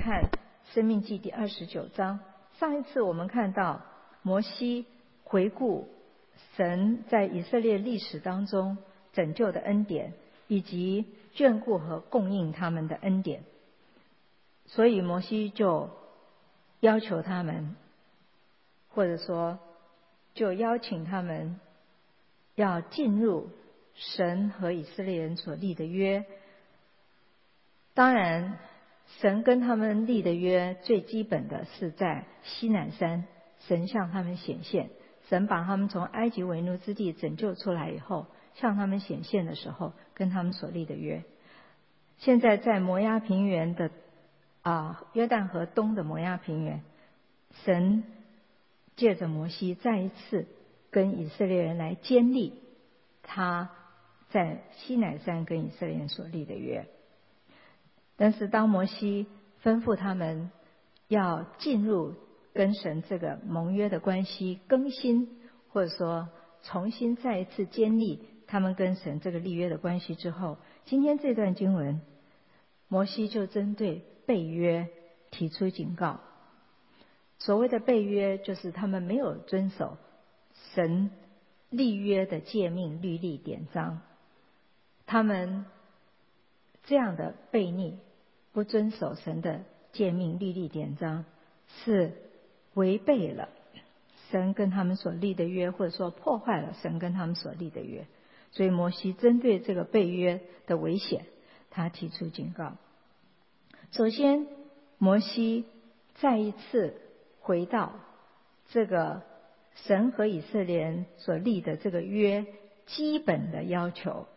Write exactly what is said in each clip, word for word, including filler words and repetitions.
看申命记第二十九章。上一次我们看到摩西回顾神在以色列历史当中拯救的恩典，以及眷顾和供应他们的恩典，所以摩西就要求他们，或者说就邀请他们要进入神和以色列人所立的约。当然神跟他们立的约最基本的是在西乃山，神向他们显现，神把他们从埃及为奴之地拯救出来以后，向他们显现的时候跟他们所立的约。现在在摩押平原的啊约旦河东的摩押平原，神借着摩西再一次跟以色列人来坚立他在西乃山跟以色列人所立的约。但是当摩西吩咐他们要进入跟神这个盟约的关系，更新或者说重新再一次建立他们跟神这个立约的关系之后，今天这段经文摩西就针对背约提出警告。所谓的背约，就是他们没有遵守神立约的诫命律例典章，他们这样的悖逆不遵守神的诫命律例典章，是违背了神跟他们所立的约，或者说破坏了神跟他们所立的约。所以摩西针对这个背约的危险，他提出警告。首先摩西再一次回到这个神和以色列人所立的这个约基本的要求。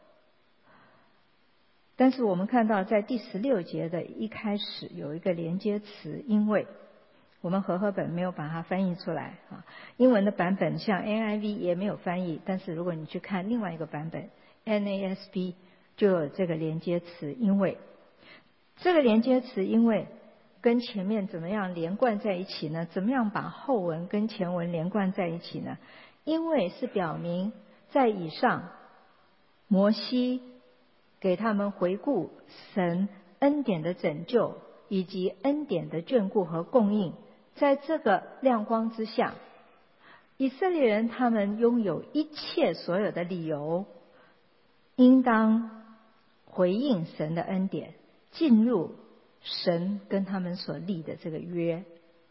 但是我们看到在第十六节的一开始有一个连接词，因为我们和合本没有把它翻译出来啊，英文的版本像 N I V 也没有翻译，但是如果你去看另外一个版本 N A S B 就有这个连接词因为。这个连接词因为跟前面怎么样连贯在一起呢？怎么样把后文跟前文连贯在一起呢？因为是表明在以上摩西给他们回顾神恩典的拯救以及恩典的眷顾和供应，在这个亮光之下，以色列人他们拥有一切所有的理由，应当回应神的恩典，进入神跟他们所立的这个约。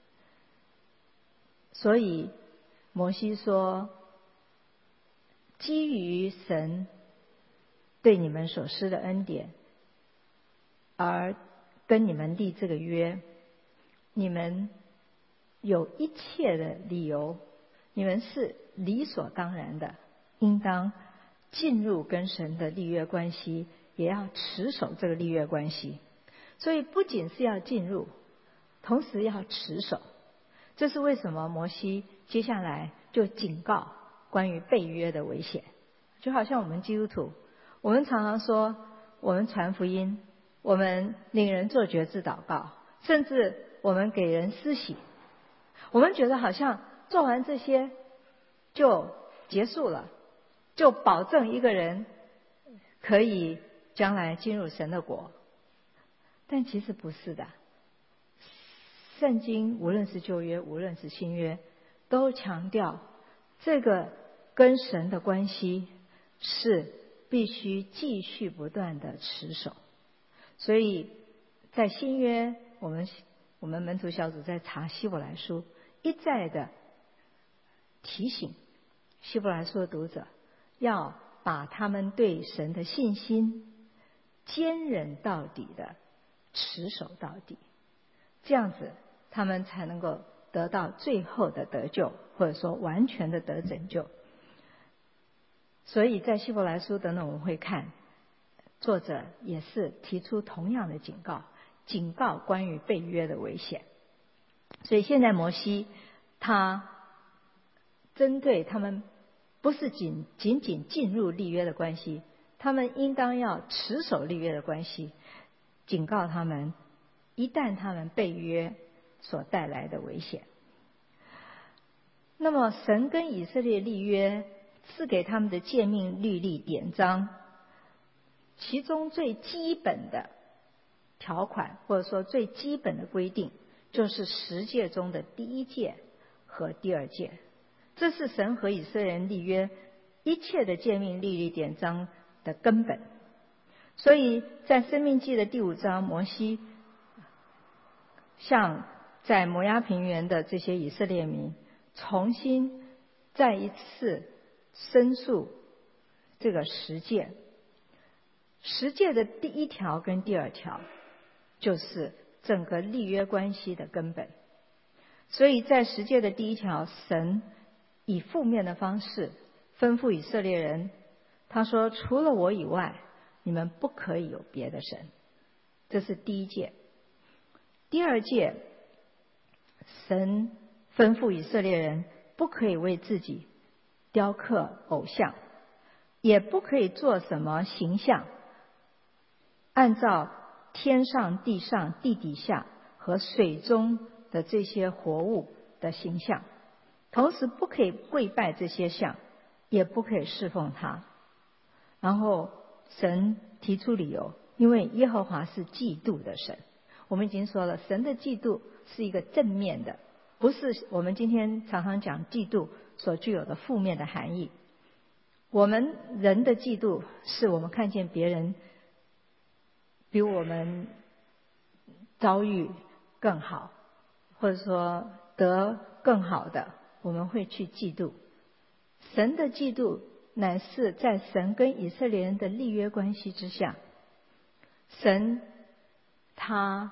所以摩西说，基于神对你们所施的恩典而跟你们立这个约，你们有一切的理由，你们是理所当然的应当进入跟神的立约关系，也要持守这个立约关系。所以不仅是要进入，同时要持守。这是为什么摩西接下来就警告关于背约的危险。就好像我们基督徒，我们常常说我们传福音，我们领人做决志祷告，甚至我们给人施洗，我们觉得好像做完这些就结束了，就保证一个人可以将来进入神的国。但其实不是的，圣经无论是旧约无论是新约，都强调这个跟神的关系是必须继续不断的持守。所以在新约，我们我们门徒小组在查希伯来书，一再的提醒希伯来书的读者，要把他们对神的信心坚忍到底的持守到底，这样子他们才能够得到最后的得救，或者说完全的得拯救。所以在希伯来书等等我们会看，作者也是提出同样的警告，警告关于背约的危险。所以现在摩西他针对他们不是仅仅仅进入立约的关系，他们应当要持守立约的关系，警告他们一旦他们背约所带来的危险。那么神跟以色列立约赐给他们的诫命律例典章，其中最基本的条款，或者说最基本的规定，就是十诫中的第一诫和第二诫。这是神和以色列人立约一切的诫命、律例、典章的根本。所以在申命记的第五章，摩西向在摩押平原的这些以色列民重新再一次申诉这个十诫。十诫的第一条跟第二条就是整个立约关系的根本。所以在十诫的第一条，神以负面的方式吩咐以色列人，他说除了我以外，你们不可以有别的神。这是第一诫。第二诫，神吩咐以色列人不可以为自己雕刻偶像，也不可以做什么形象，按照天上、地上、地底下和水中的这些活物的形象，同时不可以跪拜这些像，也不可以侍奉它。然后神提出理由，因为耶和华是嫉妒的神。我们已经说了，神的嫉妒是一个正面的，不是我们今天常常讲嫉妒所具有的负面的含义。我们人的嫉妒是我们看见别人比我们遭遇更好，或者说得更好的，我们会去嫉妒。神的嫉妒乃是在神跟以色列人的立约关系之下，神他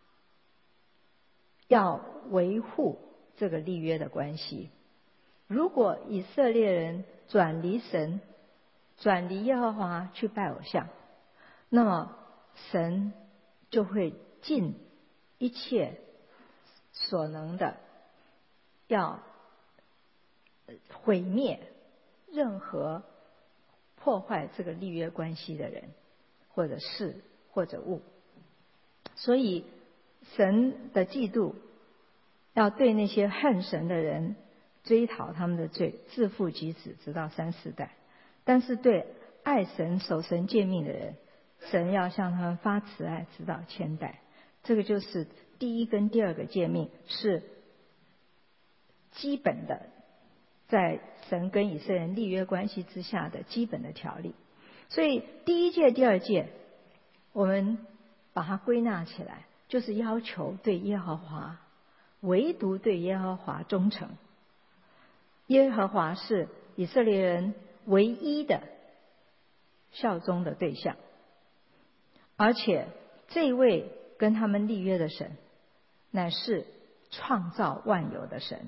要维护这个立约的关系。如果以色列人转离神，转离耶和华去拜偶像，那么神就会尽一切所能的要毁灭任何破坏这个立约关系的人或者事或者物。所以神的嫉妒要对那些恨神的人追讨他们的罪，自负及子，直到三四代。但是对爱神守神诫命的人，神要向他们发慈爱，直到千代。这个就是第一跟第二个诫命，是基本的，在神跟以色列人立约关系之下的基本的条例。所以第一诫、第二诫，我们把它归纳起来，就是要求对耶和华，唯独对耶和华忠诚。耶和华是以色列人唯一的效忠的对象，而且这位跟他们立约的神，乃是创造万有的神，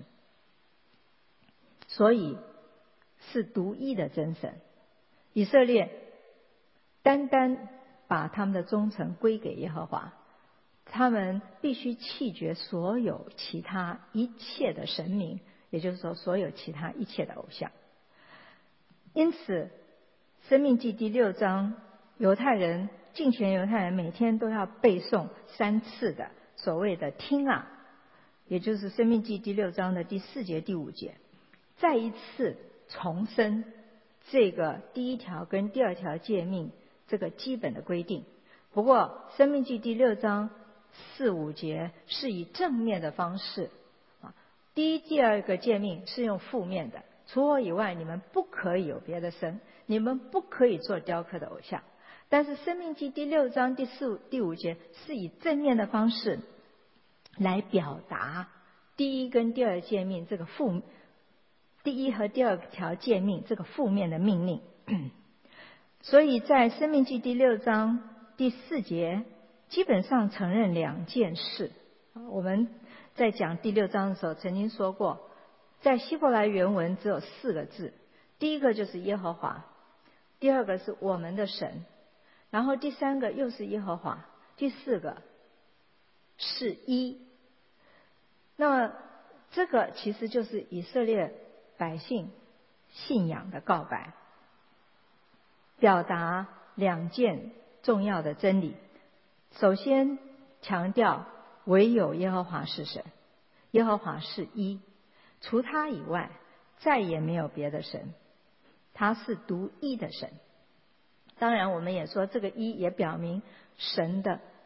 所以是独一的真神。以色列单单把他们的忠诚归给耶和华，他们必须弃绝所有其他一切的神明，也就是说所有其他一切的偶像。因此申命记第六章，犹太人敬虔犹太人每天都要背诵三次的所谓的听啊，也就是申命记第六章的第四节第五节，再一次重申这个第一条跟第二条诫命这个基本的规定。不过申命记第六章四五节是以正面的方式，第一第二个诫命是用负面的，除我以外你们不可以有别的神，你们不可以做雕刻的偶像。但是申命记第六章第四第五节是以正面的方式来表达第一跟第二诫命这个负第一和第二条诫命这个负面的命令。所以在申命记第六章第四节基本上承认两件事。我们在讲第六章的时候曾经说过，在希伯来原文只有四个字，第一个就是耶和华，第二个是我们的神，然后第三个又是耶和华，第四个是一。那么这个其实就是以色列百姓信仰的告白，表达两件重要的真理。首先强调唯有耶和华是神，耶和华是一，除他以外再也没有别的神，他是独一的神。当然我们也说这个一也表明神的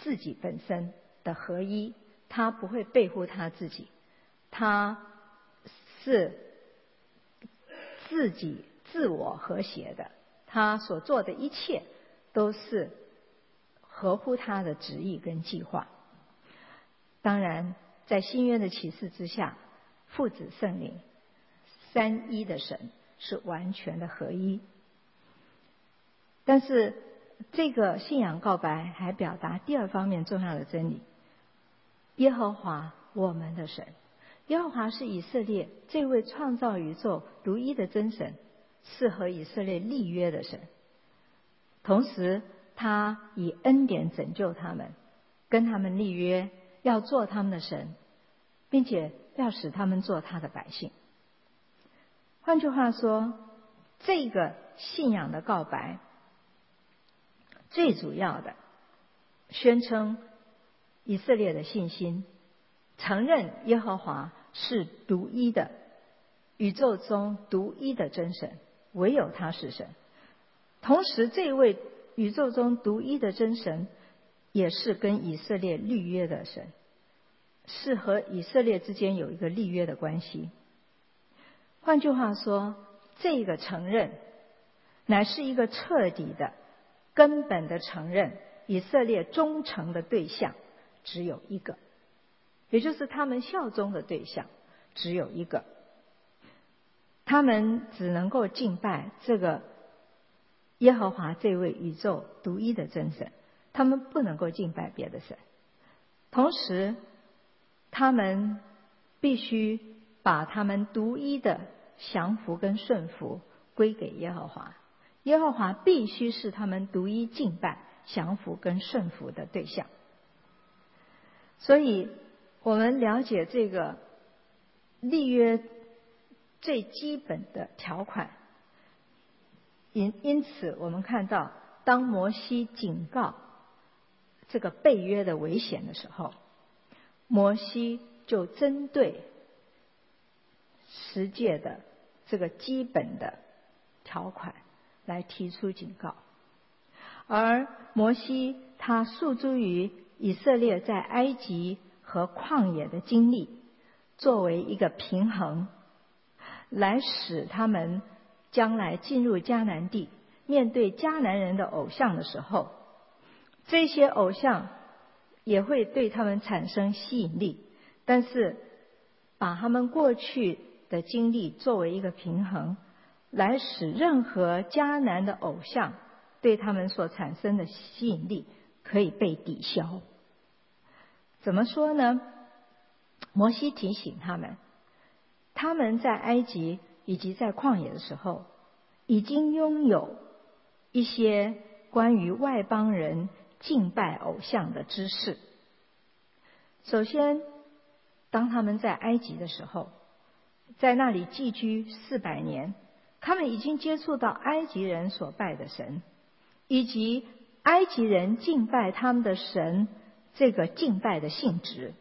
自己本身的合一，他不会背负他自己，他是自己自我和谐的，他所做的一切都是合乎他的旨意跟计划。当然在新约的启示之下，父子圣灵三一的神是完全的合一。但是这个信仰告白还表达第二方面重要的真理：耶和华我们的神。耶和华是以色列这位创造宇宙独一的真神，是和以色列立约的神。同时他以恩典拯救他们，跟他们立约，要做他们的神，并且要使他们做他的百姓。换句话说，这个信仰的告白最主要的宣称以色列的信心，承认耶和华是独一的，宇宙中独一的真神，唯有他是神。同时这位宇宙中独一的真神也是跟以色列立约的神，是和以色列之间有一个立约的关系。换句话说，这个承认乃是一个彻底的根本的承认，以色列忠诚的对象只有一个，也就是他们效忠的对象只有一个。他们只能够敬拜这个耶和华这位宇宙独一的真神，他们不能够敬拜别的神。同时他们必须把他们独一的降服跟顺服归给耶和华，耶和华必须是他们独一敬拜、降服跟顺服的对象。所以我们了解这个立约最基本的条款，因因此我们看到，当摩西警告这个背约的危险的时候，摩西就针对十诫的这个基本的条款来提出警告。而摩西他诉诸于以色列在埃及和旷野的经历，作为一个平衡，来使他们将来进入迦南地，面对迦南人的偶像的时候，这些偶像也会对他们产生吸引力，但是把他们过去的经历作为一个平衡，来使任何迦南的偶像对他们所产生的吸引力可以被抵消。怎么说呢？摩西提醒他们，他们在埃及以及在旷野的时候，已经拥有一些关于外邦人敬拜偶像的知识。首先，当他们在埃及的时候，在那里寄居四百年，他们已经接触到埃及人所拜的神，以及埃及人敬拜他们的神这个敬拜的性质。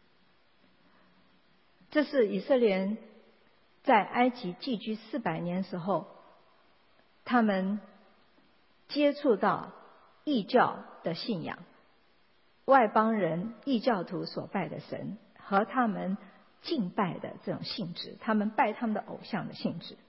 这是以色列人在埃及寄居四百年时候，他们接触到异教的信仰，外邦人异教徒所拜的神和他们敬拜的这种性质，他们拜他们的偶像的性质。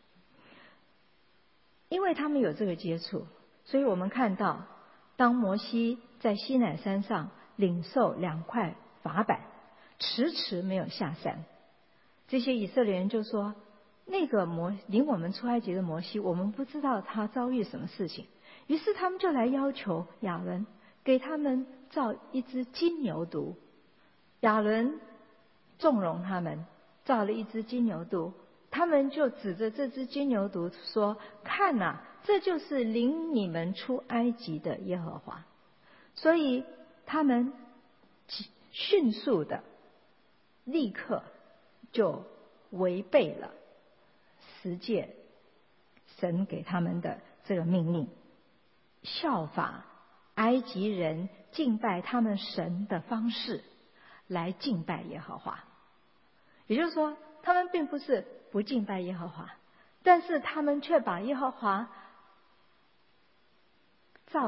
因为他们有这个接触，所以我们看到，当摩西在西乃山上领受两块法板，迟迟没有下山，这些以色列人就说，那个摩领我们出埃及的摩西，我们不知道他遭遇什么事情。于是他们就来要求亚伦给他们造一只金牛犊。亚伦纵容他们造了一只金牛犊，他们就指着这只金牛犊说，看哪、啊，这就是领你们出埃及的耶和华。所以他们迅速的立刻就违背了十诫神给他们的这个命令，效法埃及人敬拜他们神的方式来敬拜耶和华。也就是说，他们并不是不敬拜耶和华，但是他们却把耶和华造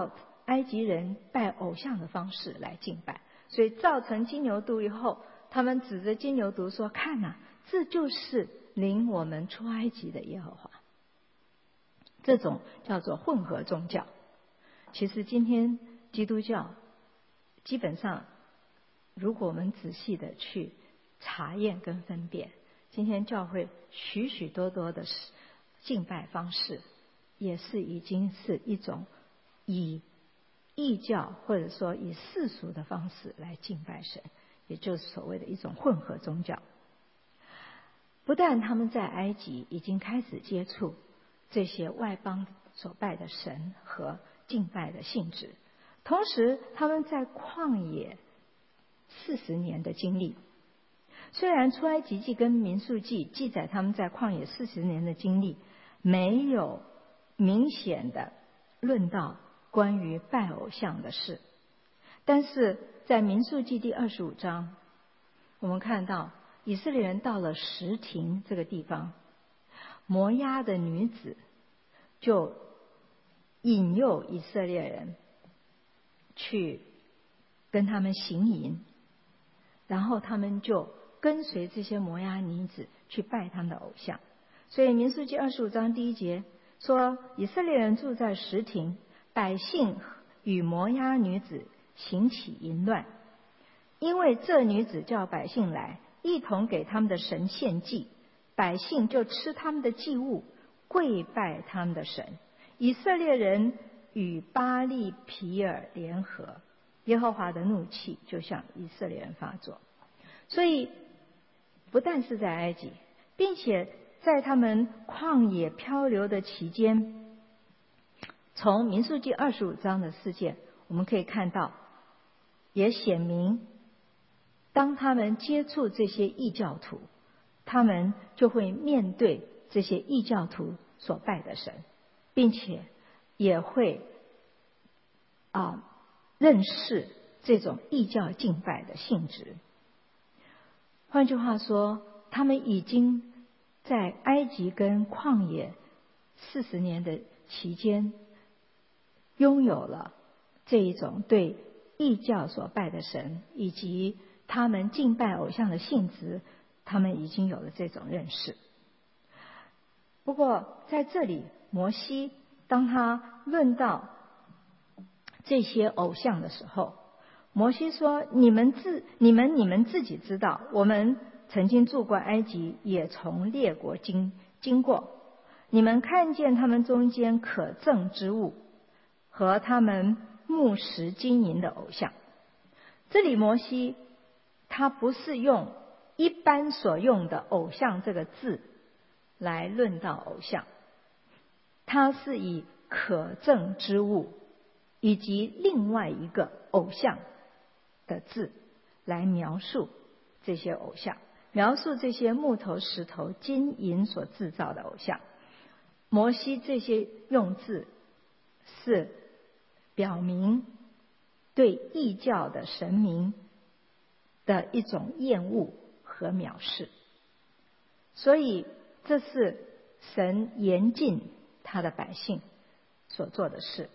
埃及人拜偶像的方式来敬拜，所以造成金牛犊以后，他们指着金牛犊说：看哪、啊，这就是领我们出埃及的耶和华。这种叫做混合宗教。其实今天基督教基本上，如果我们仔细的去查验跟分辨，今天教会许许多多的敬拜方式，也是已经是一种以异教或者说以世俗的方式来敬拜神，也就是所谓的一种混合宗教。不但他们在埃及已经开始接触这些外邦所拜的神和敬拜的性质，同时他们在旷野四十年的经历。虽然出埃及记跟民数记记载他们在旷野四十年的经历，没有明显的论到关于拜偶像的事，但是在民数记第二十五章，我们看到以色列人到了什亭这个地方，摩押的女子就引诱以色列人去跟他们行淫，然后他们就跟随这些摩押女子去拜他们的偶像。所以民数记二十五章第一节说，以色列人住在什亭，百姓与摩押女子行起淫乱，因为这女子叫百姓来，一同给他们的神献祭，百姓就吃他们的祭物，跪拜他们的神。以色列人与巴力皮尔联合，耶和华的怒气就向以色列人发作。所以不但是在埃及，并且在他们旷野漂流的期间，从民数记二十五章的事件我们可以看到，也显明当他们接触这些异教徒，他们就会面对这些异教徒所拜的神，并且也会啊认识这种异教敬拜的性质。换句话说，他们已经在埃及跟旷野四十年的期间，拥有了这一种对异教所拜的神以及他们敬拜偶像的性质，他们已经有了这种认识。不过在这里，摩西当他论到这些偶像的时候，摩西说：你们自你们你们自己知道，我们曾经住过埃及，也从列国经经过，你们看见他们中间可憎之物和他们木石金银的偶像。这里摩西他不是用一般所用的偶像这个字来论到偶像，他是以可憎之物以及另外一个偶像的字来描述这些偶像，描述这些木头、石头、金银所制造的偶像。摩西这些用字是表明对异教的神明的一种厌恶和藐视，所以这是神严禁他的百姓所做的事。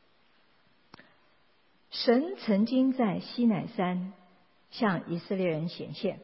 神曾经在西乃山向以色列人显现，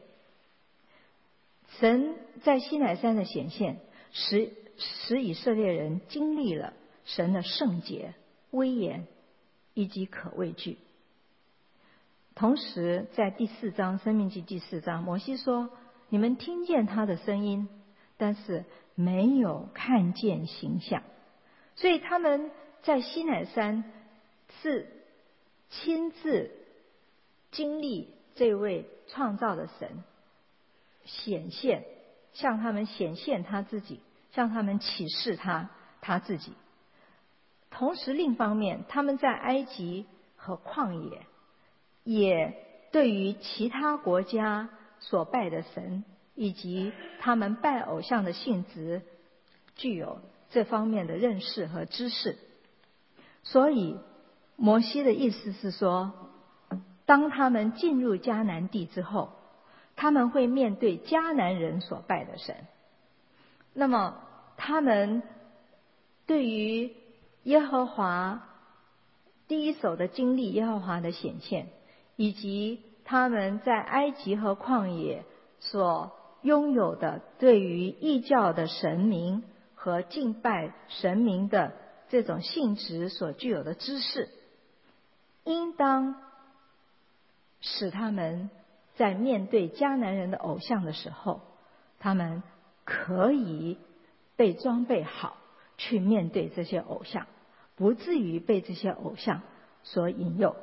神在西乃山的显现使使以色列人经历了神的圣洁、威严以及可畏惧。同时在第四章申命记第四章，摩西说，你们听见他的声音，但是没有看见形象。所以他们在西乃山是亲自经历这位创造的神显现，向他们显现他自己，向他们启示他他自己。同时另一方面，他们在埃及和旷野也对于其他国家所拜的神以及他们拜偶像的性质具有这方面的认识和知识。所以摩西的意思是说，当他们进入迦南地之后，他们会面对迦南人所拜的神，那么他们对于耶和华第一手的经历耶和华的显现，以及他们在埃及和旷野所拥有的对于异教的神明和敬拜神明的这种性质所具有的知识，应当使他们在面对迦南人的偶像的时候，他们可以被装备好去面对这些偶像，不至于被这些偶像所引诱。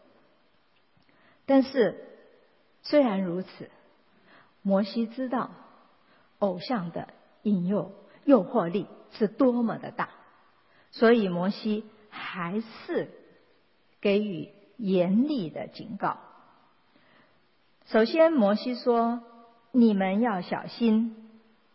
但是虽然如此，摩西知道偶像的引诱诱惑力是多么的大，所以摩西还是给予严厉的警告。首先摩西说，你们要小心，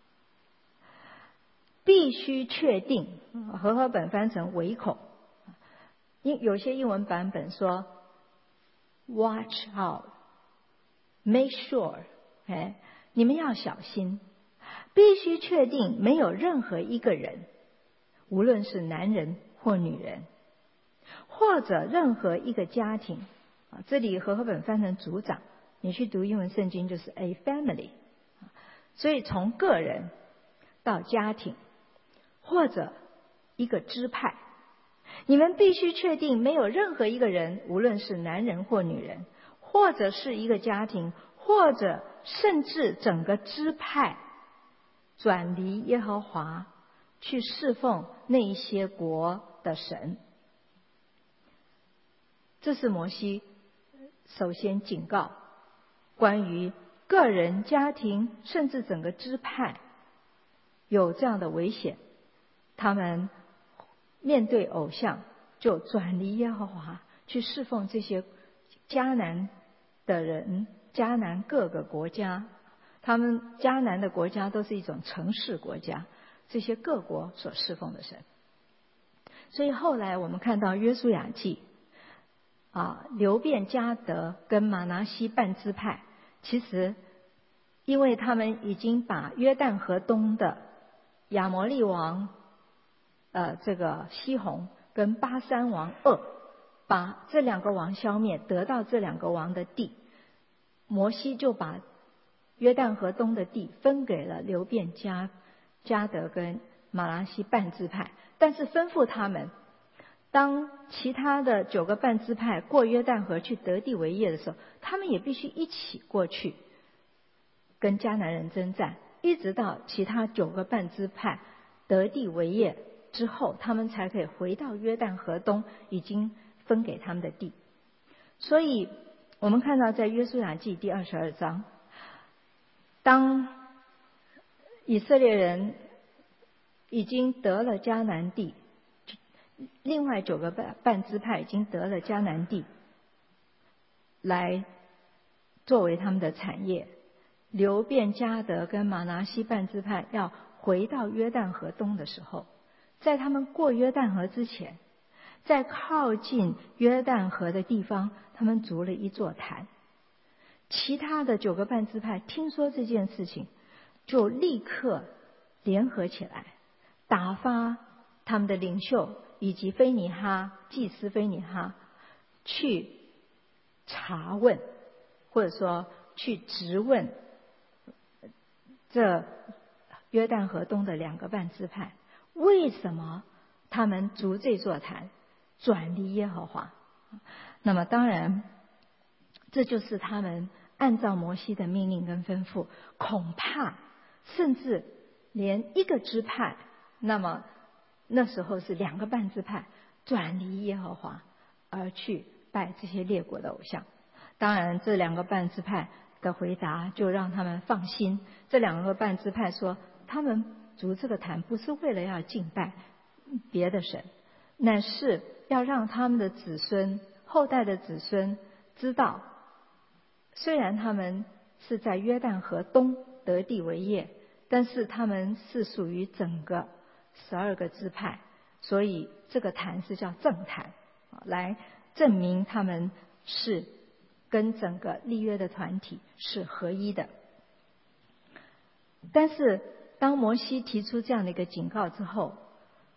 必须确定，和合本翻成唯恐，因有些英文版本说 watch out make sure， 哎，你们要小心，必须确定没有任何一个人，无论是男人或女人，或者任何一个家庭，啊，这里和合本翻成族长，你去读英文圣经就是 a family， 所以从个人到家庭或者一个支派，你们必须确定没有任何一个人，无论是男人或女人，或者是一个家庭，或者甚至整个支派转离耶和华，去侍奉那一些国的神。这是摩西首先警告关于个人、家庭甚至整个支派有这样的危险，他们面对偶像就转离耶和华，去侍奉这些迦南的人，迦南各个国家，他们迦南的国家都是一种城市国家，这些各国所侍奉的神。所以后来我们看到约书亚记啊，流便、迦得跟玛拿西半支派，其实因为他们已经把约旦河东的亚摩利王呃这个西宏跟巴珊王噩，把这两个王消灭，得到这两个王的地，摩西就把约旦河东的地分给了流便、迦迦得跟玛拿西半支派，但是吩咐他们，当其他的九个半支派过约旦河去得地为业的时候，他们也必须一起过去跟迦南人征战，一直到其他九个半支派得地为业之后，他们才可以回到约旦河东已经分给他们的地。所以我们看到在约书亚记第二十二章，当以色列人已经得了迦南地，另外九个半半支派已经得了迦南地来作为他们的产业，流便、迦得跟玛拿西半支派要回到约旦河东的时候，在他们过约旦河之前，在靠近约旦河的地方，他们筑了一座坛。其他的九个半支派听说这件事情，就立刻联合起来，打发他们的领袖以及菲尼哈祭司菲尼哈去查问，或者说去质问这约旦河东的两个半支派，为什么他们筑这座坛，转离耶和华。那么当然这就是他们按照摩西的命令跟吩咐，恐怕甚至连一个支派，那么那时候是两个半支派转离耶和华，而去拜这些列国的偶像。当然这两个半支派的回答就让他们放心，这两个半支派说，他们筑这个坛不是为了要敬拜别的神，乃是要让他们的子孙后代的子孙知道，虽然他们是在约旦河东得地为业，但是他们是属于整个十二个支派，所以这个坛是叫正坛，来证明他们是跟整个立约的团体是合一的。但是当摩西提出这样的一个警告之后，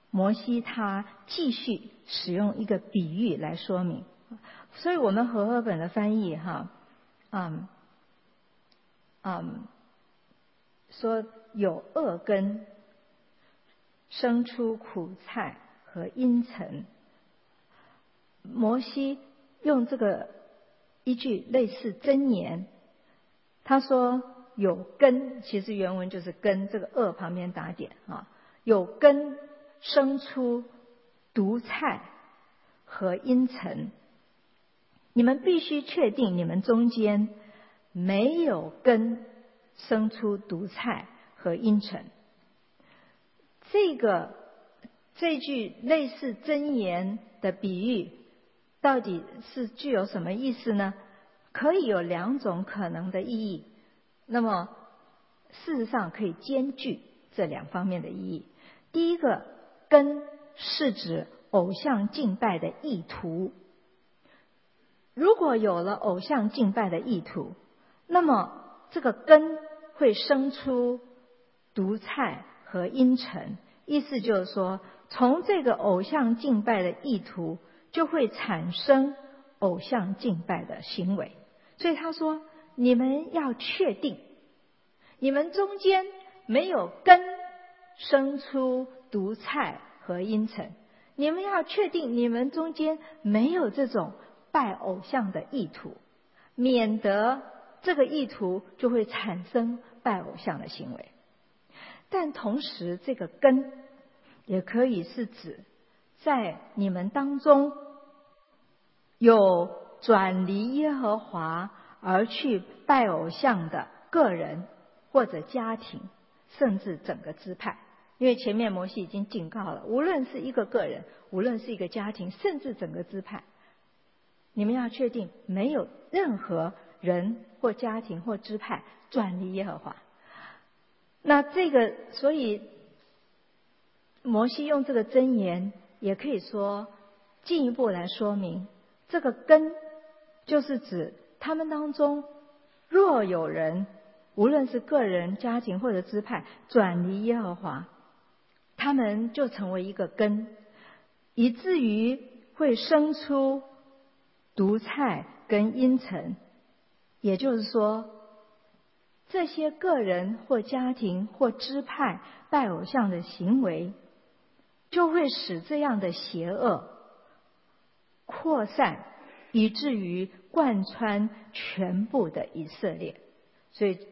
摩西他继续使用一个比喻来说明。所以我们和合本的翻译哈，嗯嗯，说有恶根生出苦菜和阴沉。摩西用这个一句类似箴言，他说有根，其实原文就是根，这个恶旁边打点啊，有根生出毒菜和阴沉。你们必须确定你们中间没有根生出毒菜和阴沉。这个这句类似箴言的比喻到底是具有什么意思呢？可以有两种可能的意义，那么事实上可以兼具这两方面的意义。第一个，根是指偶像敬拜的意图。如果有了偶像敬拜的意图，那么这个根会生出毒菜和阴沉。意思就是说，从这个偶像敬拜的意图就会产生偶像敬拜的行为。所以他说，你们要确定你们中间没有根生出毒菜和阴沉，你们要确定你们中间没有这种拜偶像的意图，免得这个意图就会产生拜偶像的行为。但同时这个根也可以是指在你们当中有转离耶和华而去拜偶像的个人或者家庭，甚至整个支派。因为前面摩西已经警告了，无论是一个个人，无论是一个家庭，甚至整个支派，你们要确定没有任何人或家庭或支派转离耶和华。那这个所以摩西用这个箴言也可以说进一步来说明，这个根就是指他们当中若有人，无论是个人、家庭或者支派转离耶和华，他们就成为一个根，以至于会生出毒菜跟阴沉。也就是说，这些个人或家庭或支派拜偶像的行为，就会使这样的邪恶扩散，以至于贯穿全部的以色列。所以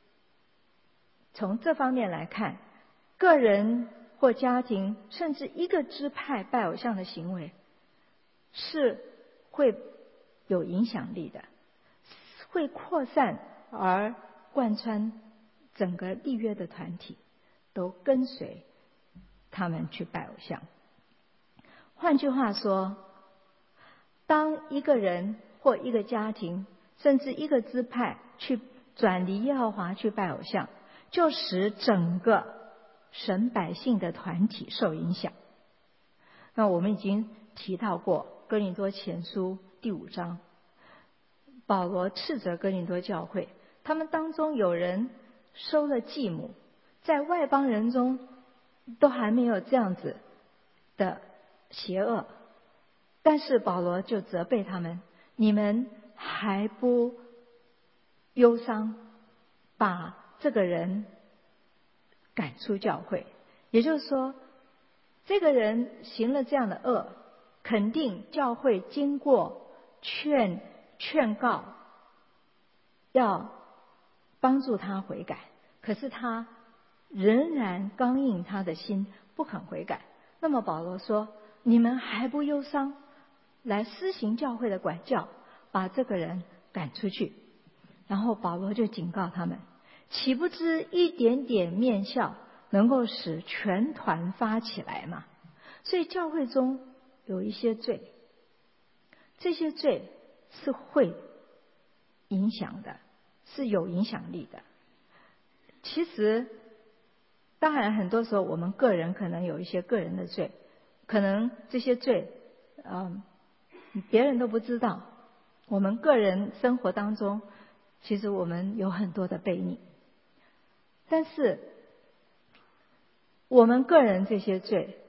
从这方面来看，个人或家庭甚至一个支派拜偶像的行为是会有影响力的，会扩散而贯穿整个立约的团体，都跟随他们去拜偶像。换句话说，当一个人或一个家庭甚至一个支派去转离耶和华去拜偶像，就使整个神百姓的团体受影响。那我们已经提到过哥林多前书第五章，保罗斥责哥林多教会，他们当中有人收了继母，在外邦人中都还没有这样子的邪恶，但是保罗就责备他们，你们还不忧伤，把这个人赶出教会。也就是说，这个人行了这样的恶，肯定教会经过劝劝告，要帮助他悔改，可是他仍然刚硬他的心，不肯悔改。那么保罗说，你们还不忧伤，来施行教会的管教，把这个人赶出去。然后保罗就警告他们，岂不知一点点面笑能够使全团发起来吗？所以教会中有一些罪，这些罪是会影响的，是有影响力的。其实当然很多时候我们个人可能有一些个人的罪，可能这些罪嗯，别人都不知道。我们个人生活当中其实我们有很多的悖逆，但是我们个人这些罪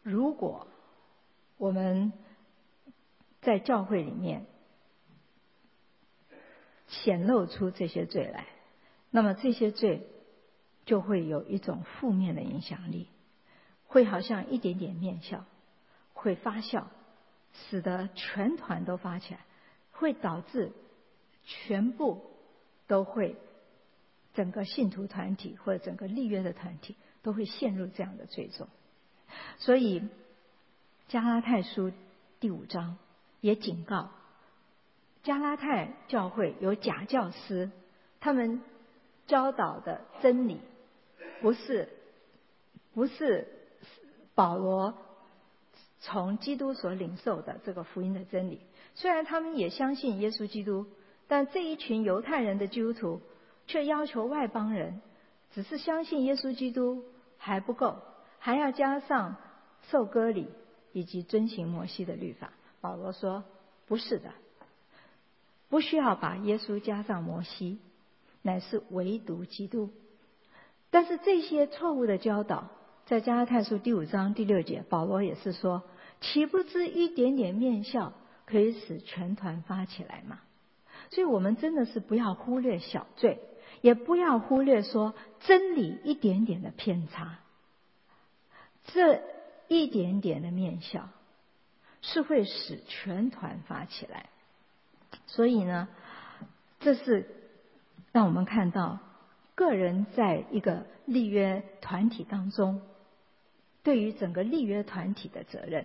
如果我们在教会里面显露出这些罪来，那么这些罪就会有一种负面的影响力，会好像一点点面酵，会发酵，使得全团都发起来，会导致全部都会，整个信徒团体或者整个立约的团体都会陷入这样的罪中。所以加拉太书第五章也警告，加拉太教会有假教师，他们教导的真理不是不是保罗从基督所领受的这个福音的真理。虽然他们也相信耶稣基督，但这一群犹太人的基督徒却要求外邦人只是相信耶稣基督还不够，还要加上受割礼以及遵行摩西的律法。保罗说不是的，不需要把耶稣加上摩西，乃是唯独基督。但是这些错误的教导，在加拉太书第五章第六节，保罗也是说，岂不知一点点面酵可以使全团发起来吗？所以我们真的是不要忽略小罪，也不要忽略说真理一点点的偏差，这一点点的面酵是会使全团发起来。所以呢，这是让我们看到个人在一个立约团体当中对于整个立约团体的责任。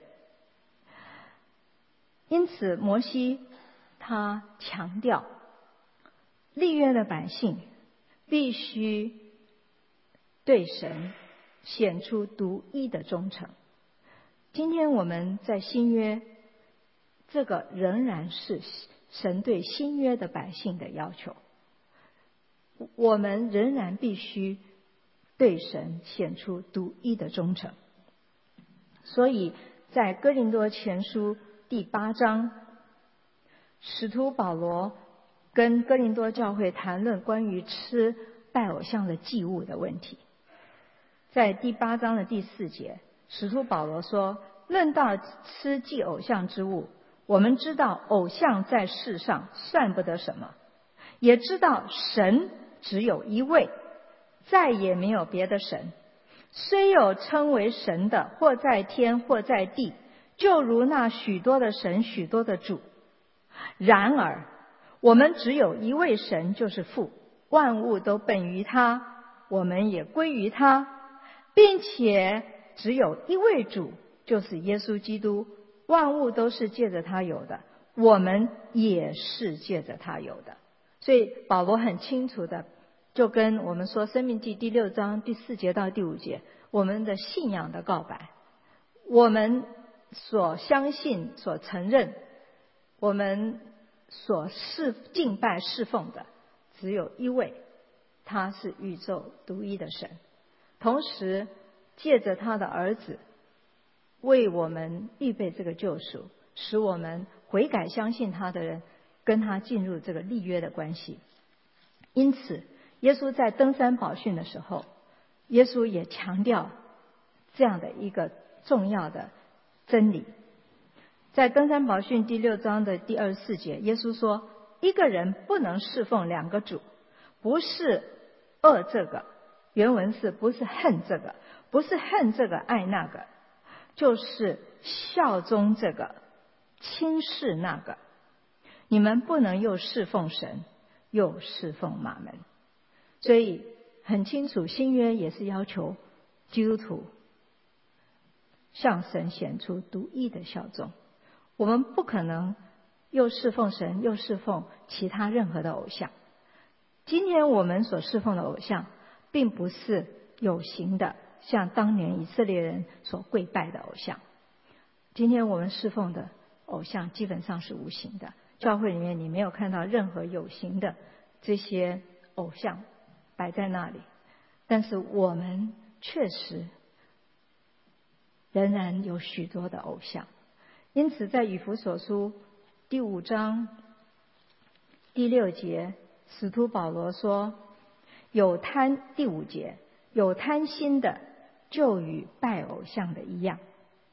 因此摩西他强调立约的百姓必须对神显出独一的忠诚。今天我们在新约，这个仍然是神对新约的百姓的要求，我们仍然必须对神显出独一的忠诚。所以在哥林多前书第八章，使徒保罗跟哥林多教会谈论关于吃拜偶像的祭物的问题。在第八章的第四节，使徒保罗说，论到吃祭偶像之物，我们知道偶像在世上算不得什么，也知道神只有一位，再也没有别的神。虽有称为神的，或在天或在地，就如那许多的神许多的主。然而我们只有一位神，就是父，万物都本于他，我们也归于他，并且只有一位主，就是耶稣基督，万物都是借着他有的，我们也是借着他有的。所以保罗很清楚的就跟我们说申命记第六章第四节到第五节，我们的信仰的告白，我们所相信所承认，我们所侍敬拜侍奉的只有一位，他是宇宙独一的神，同时借着他的儿子为我们预备这个救赎，使我们悔改相信他的人跟他进入这个立约的关系。因此耶稣在登山宝训的时候，耶稣也强调这样的一个重要的真理。在登山宝训第六章的第二十四节，耶稣说，一个人不能侍奉两个主，不是恶这个，原文是不是恨这个，不是恨这个爱那个，就是效忠这个轻视那个。你们不能又侍奉神又侍奉马门。所以很清楚，新约也是要求基督徒向神显出独一的效忠。我们不可能又侍奉神又侍奉其他任何的偶像。今天我们所侍奉的偶像并不是有形的，像当年以色列人所跪拜的偶像。今天我们侍奉的偶像基本上是无形的，教会里面你没有看到任何有形的这些偶像摆在那里，但是我们确实仍然有许多的偶像。因此在以弗所书第五章第六节，使徒保罗说，有贪第五节有贪心的，就与拜偶像的一样。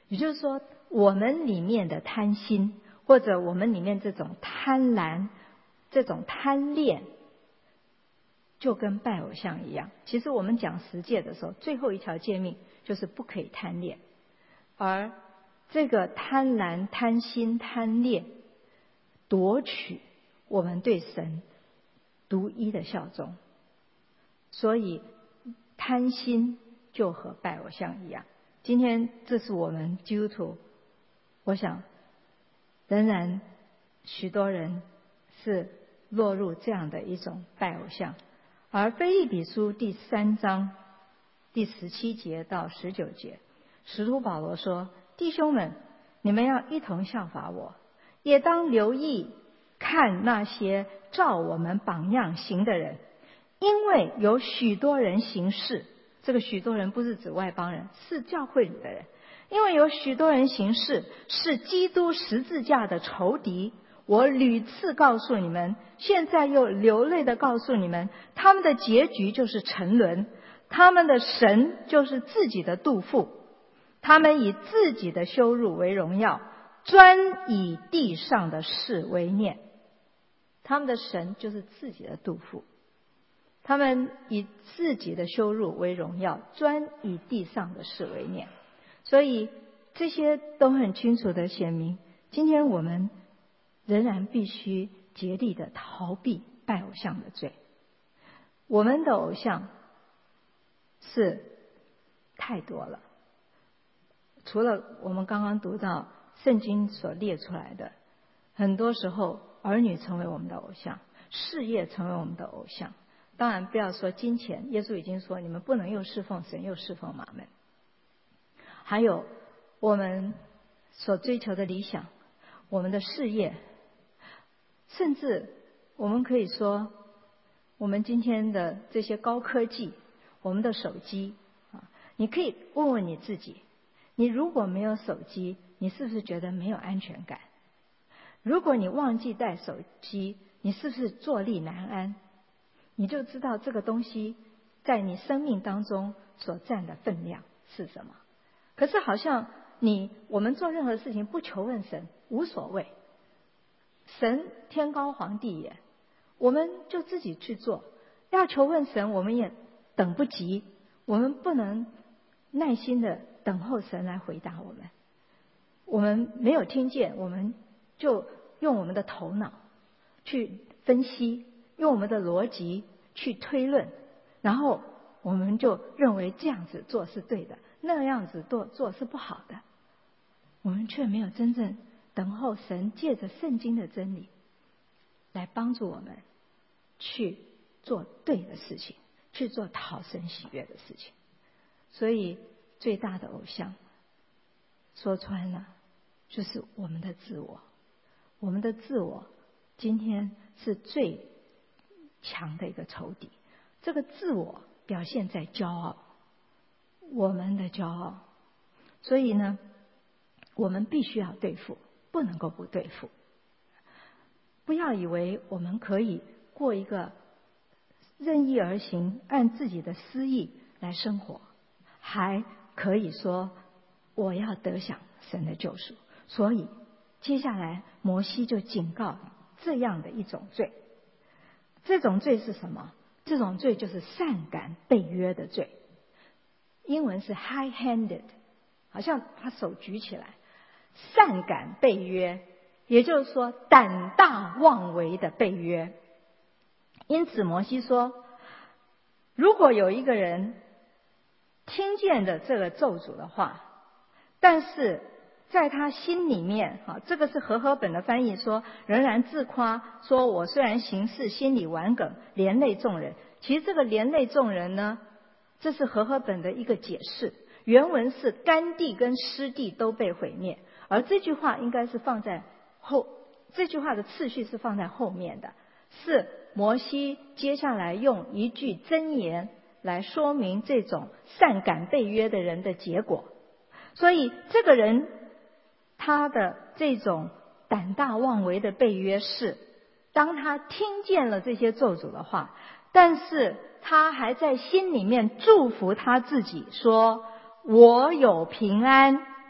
也就是说，我们里面的贪心，或者我们里面这种贪婪、这种贪恋，就跟拜偶像一样。其实我们讲十诫的时候，最后一条诫命就是不可以贪恋，而这个贪婪、贪心、贪恋，夺取我们对神独一的效忠。所以贪心就和拜偶像一样。今天这是我们基督徒，我想仍然许多人是落入这样的一种拜偶像。而腓立比书第三章第十七节到十九节，使徒保罗说：弟兄们，你们要一同效法我，也当留意看那些照我们榜样行的人，因为有许多人行事，这个许多人不是指外邦人，是教会里的人。因为有许多人行事是基督十字架的仇敌，我屡次告诉你们，现在又流泪的告诉你们，他们的结局就是沉沦，他们的神就是自己的肚腹，他们以自己的羞辱为荣耀，专以地上的事为念。他们的神就是自己的肚腹，他们以自己的羞辱为荣耀，专以地上的事为念。所以这些都很清楚的显明，今天我们仍然必须竭力的逃避拜偶像的罪。我们的偶像是太多了，除了我们刚刚读到圣经所列出来的，很多时候儿女成为我们的偶像，事业成为我们的偶像。当然不要说金钱，耶稣已经说你们不能又侍奉神又侍奉马门。还有我们所追求的理想，我们的事业，甚至我们可以说我们今天的这些高科技，我们的手机啊，你可以问问你自己，你如果没有手机，你是不是觉得没有安全感？如果你忘记带手机，你是不是坐立难安？你就知道这个东西在你生命当中所占的分量是什么。可是好像你我们做任何事情不求问神无所谓，神天高皇帝远，我们就自己去做。要求问神我们也等不及，我们不能耐心的等候神来回答我们。我们没有听见，我们就用我们的头脑去分析，用我们的逻辑去推论，然后我们就认为这样子做是对的，那样子做做是不好的。我们却没有真正等候神借着圣经的真理来帮助我们去做对的事情，去做讨神喜悦的事情。所以最大的偶像说穿了就是我们的自我。我们的自我今天是最强的一个仇敌。这个自我表现在骄傲，我们的骄傲。所以呢，我们必须要对付，不能够不对付。不要以为我们可以过一个任意而行，按自己的私意来生活，还可以说我要得享神的救赎。所以接下来摩西就警告这样的一种罪。这种罪是什么？这种罪就是擅敢背约的罪。英文是 high-handed， 好像他手举起来，擅敢背约，也就是说胆大妄为的背约。因此摩西说，如果有一个人听见的这个咒诅的话，但是在他心里面，这个是和合本的翻译说，仍然自夸说，我虽然行事心里顽梗，连累众人。其实这个连累众人呢，这是和合本的一个解释。原文是干地跟湿地都被毁灭，而这句话应该是放在后，这句话的次序是放在后面的，是摩西接下来用一句箴言来说明这种擅敢背约的人的结果。所以这个人他的这种胆大妄为的背约是，当他听见了这些咒诅的话，但是他还在心里面祝福他自己说，我有平安，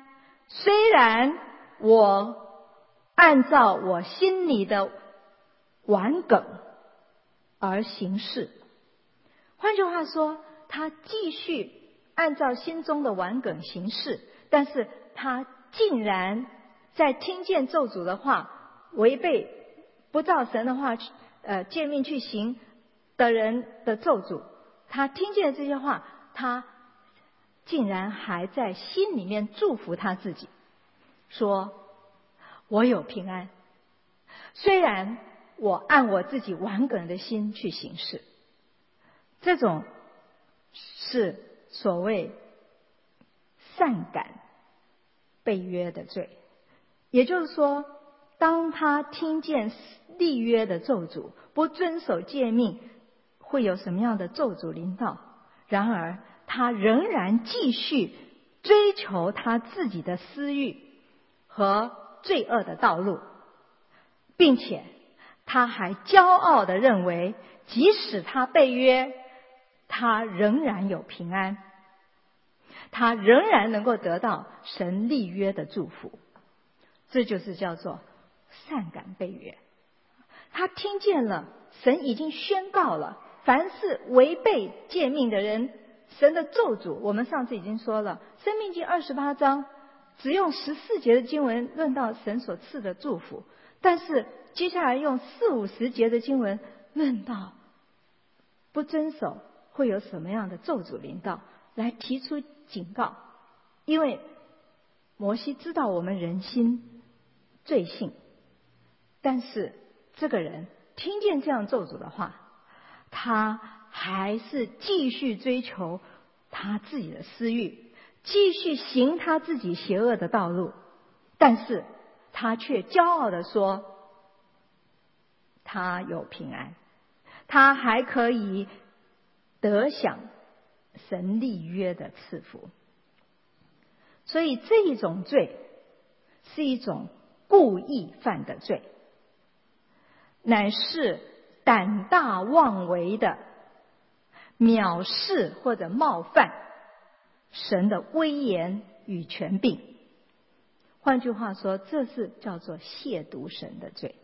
虽然我按照我心里的顽梗而行事。换句话说，他继续按照心中的顽梗行事，但是他竟然在听见咒诅的话，违背不照神的话呃诫命去行的人的咒诅，他听见这些话，他竟然还在心里面祝福他自己，说我有平安，虽然我按我自己顽梗的心去行事。这种是所谓擅改背约的罪。也就是说，当他听见立约的咒诅，不遵守诫命会有什么样的咒诅临到，然而他仍然继续追求他自己的私欲和罪恶的道路，并且他还骄傲地认为，即使他背约，他仍然有平安，他仍然能够得到神立约的祝福。这就是叫做擅改背约。他听见了神已经宣告了，凡是违背诫命的人，神的咒诅，我们上次已经说了，申命记二十八章只用十四节的经文论到神所赐的祝福，但是接下来用四五十节的经文论到不遵守会有什么样的咒诅临到，来提出警告。因为摩西知道我们人心罪性，但是这个人听见这样咒诅的话，他还是继续追求他自己的私欲，继续行他自己邪恶的道路，但是他却骄傲地说他有平安，他还可以得享神立约的赐福。所以这一种罪是一种故意犯的罪，乃是胆大妄为的藐视或者冒犯神的威严与权柄。换句话说，这是叫做亵渎神的罪，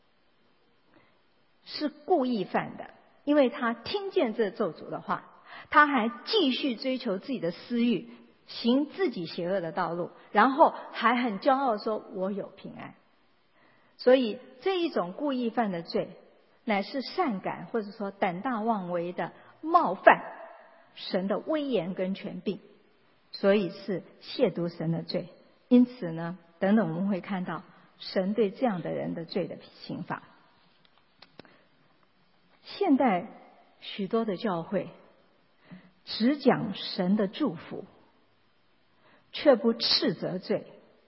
是故意犯的。因为他听见这咒诅的话，他还继续追求自己的私欲，行自己邪恶的道路，然后还很骄傲说我有平安。所以这一种故意犯的罪，乃是擅改或者说胆大妄为的冒犯神的威严跟权柄，所以是亵渎神的罪。因此呢，等等我们会看到神对这样的人的罪的刑罚。现代许多的教会只讲神的祝福，却不斥责罪，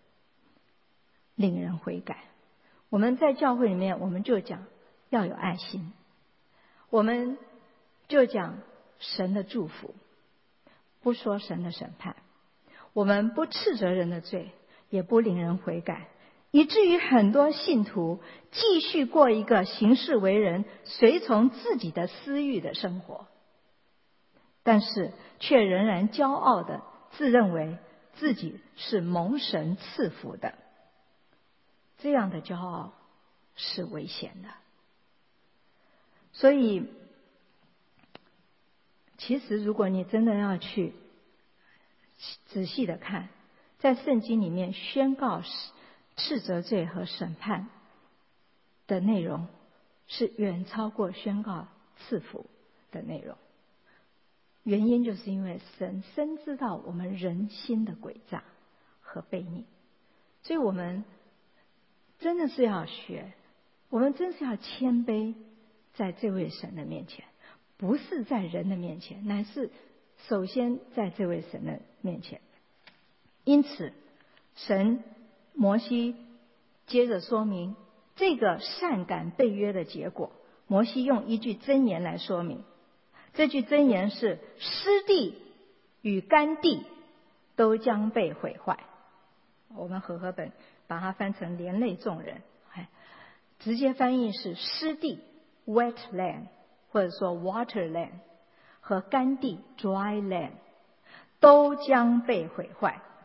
令人悔改。我们在教会里面，我们就讲要有爱心，我们就讲神的祝福，不说神的审判。我们不斥责人的罪，也不令人悔改，以至于很多信徒继续过一个行事为人随从自己的私欲的生活，但是却仍然骄傲的自认为自己是蒙神赐福的。这样的骄傲是危险的。所以其实如果你真的要去仔细的看，在圣经里面宣告斥责罪和审判的内容，是远超过宣告赐福的内容。原因就是因为神深知道我们人心的诡诈和悖逆，所以我们真的是要学，我们真是要谦卑在这位神的面前，不是在人的面前，乃是首先在这位神的面前。因此神摩西接着说明这个擅改背约的结果，摩西用一句箴言来说明。这句箴言是湿地与干地都将被毁坏。我们和合本把它翻成连累众人，直接翻译是湿地 wet land 或者说 water land 和干地 dry land 都将被毁坏。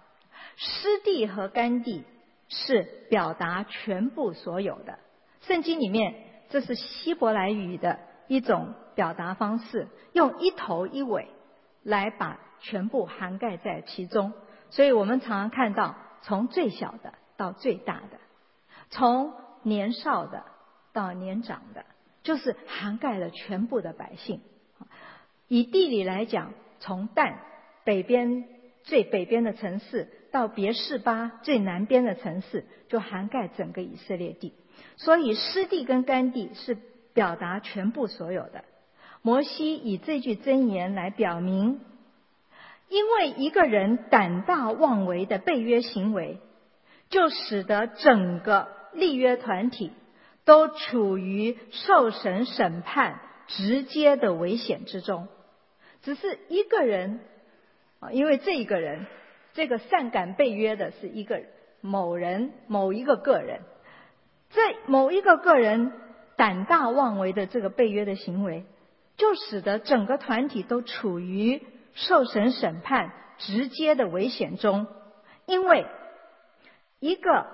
湿地和干地是表达全部所有的。圣经里面这是希伯来语的一种表达方式，用一头一尾来把全部涵盖在其中。所以我们常常看到从最小的到最大的，从年少的到年长的，就是涵盖了全部的百姓。以地理来讲，从但北边最北边的城市到别是巴最南边的城市，就涵盖整个以色列地。所以湿地跟干地是表达全部所有的。摩西以这句箴言来表明，因为一个人胆大妄为的背约行为，就使得整个立约团体都处于受神审判直接的危险之中。只是一个人，因为这一个人，这个擅敢背约的是一个某人，某一个个人，这某一个个人胆大妄为的这个背约的行为，就使得整个团体都处于受神审判直接的危险中。因为一个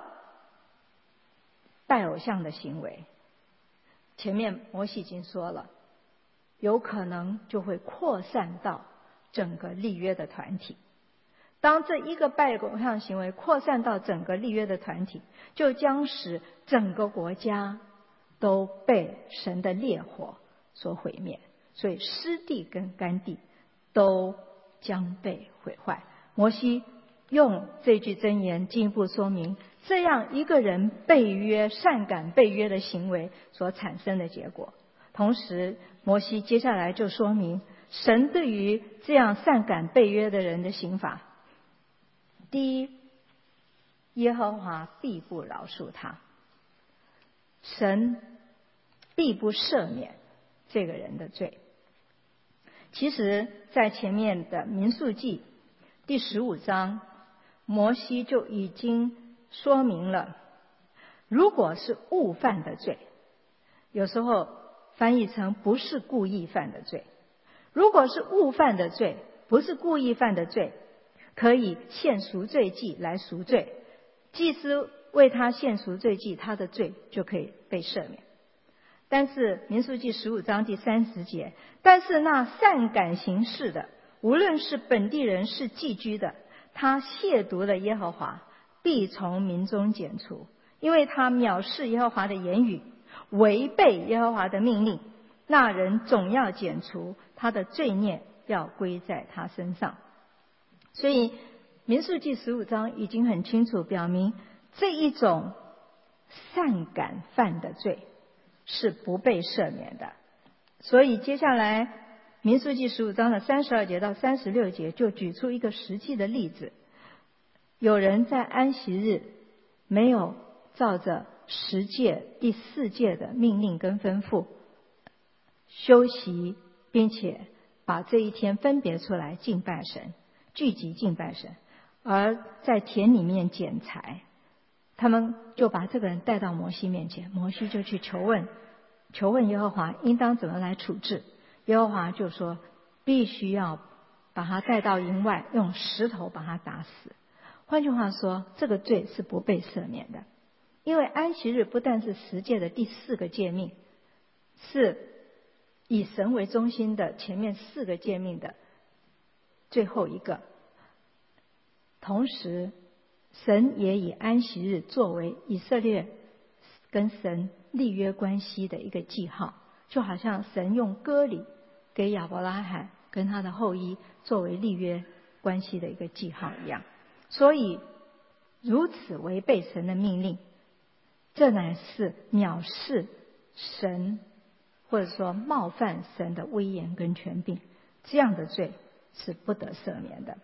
拜偶像的行为，前面摩西已经说了，有可能就会扩散到整个立约的团体。当这一个拜偶像行为扩散到整个立约的团体，就将使整个国家都被神的烈火所毁灭。所以湿地跟干地都将被毁坏。摩西用这句箴言进一步说明这样一个人背约擅敢背约的行为所产生的结果。同时摩西接下来就说明神对于这样擅敢背约的人的刑罚。第一，耶和华必不饶恕他，神必不赦免这个人的罪。其实在前面的民数记第十五章，摩西就已经说明了，如果是误犯的罪，有时候翻译成不是故意犯的罪，如果是误犯的罪，不是故意犯的罪，可以献赎罪祭来赎罪，祭司为他献赎罪祭，他的罪就可以被赦免。但是民数记十五章第三十节，但是那擅敢行事的，无论是本地人是寄居的，他亵渎了耶和华，必从民中剪除，因为他藐视耶和华的言语，违背耶和华的命令，那人总要剪除，他的罪孽要归在他身上。所以民数记十五章已经很清楚表明，这一种擅敢犯的罪是不被赦免的。所以接下来民数记十五章的三十二节到三十六节就举出一个实际的例子，有人在安息日没有照着十诫第四诫的命令跟吩咐休息，并且把这一天分别出来敬拜神，聚集敬拜神，而在田里面捡柴，他们就把这个人带到摩西面前，摩西就去求问求问耶和华应当怎么来处置。耶和华就说必须要把他带到营外，用石头把他打死。换句话说，这个罪是不被赦免的。因为安息日不但是十诫的第四个诫命，是以神为中心的前面四个诫命的最后一个，同时神也以安息日作为以色列跟神立约关系的一个记号，就好像神用割礼给亚伯拉罕跟他的后裔作为立约关系的一个记号一样。所以如此违背神的命令，这乃是藐视神，或者说冒犯神的威严跟权柄，这样的罪是不得赦免的。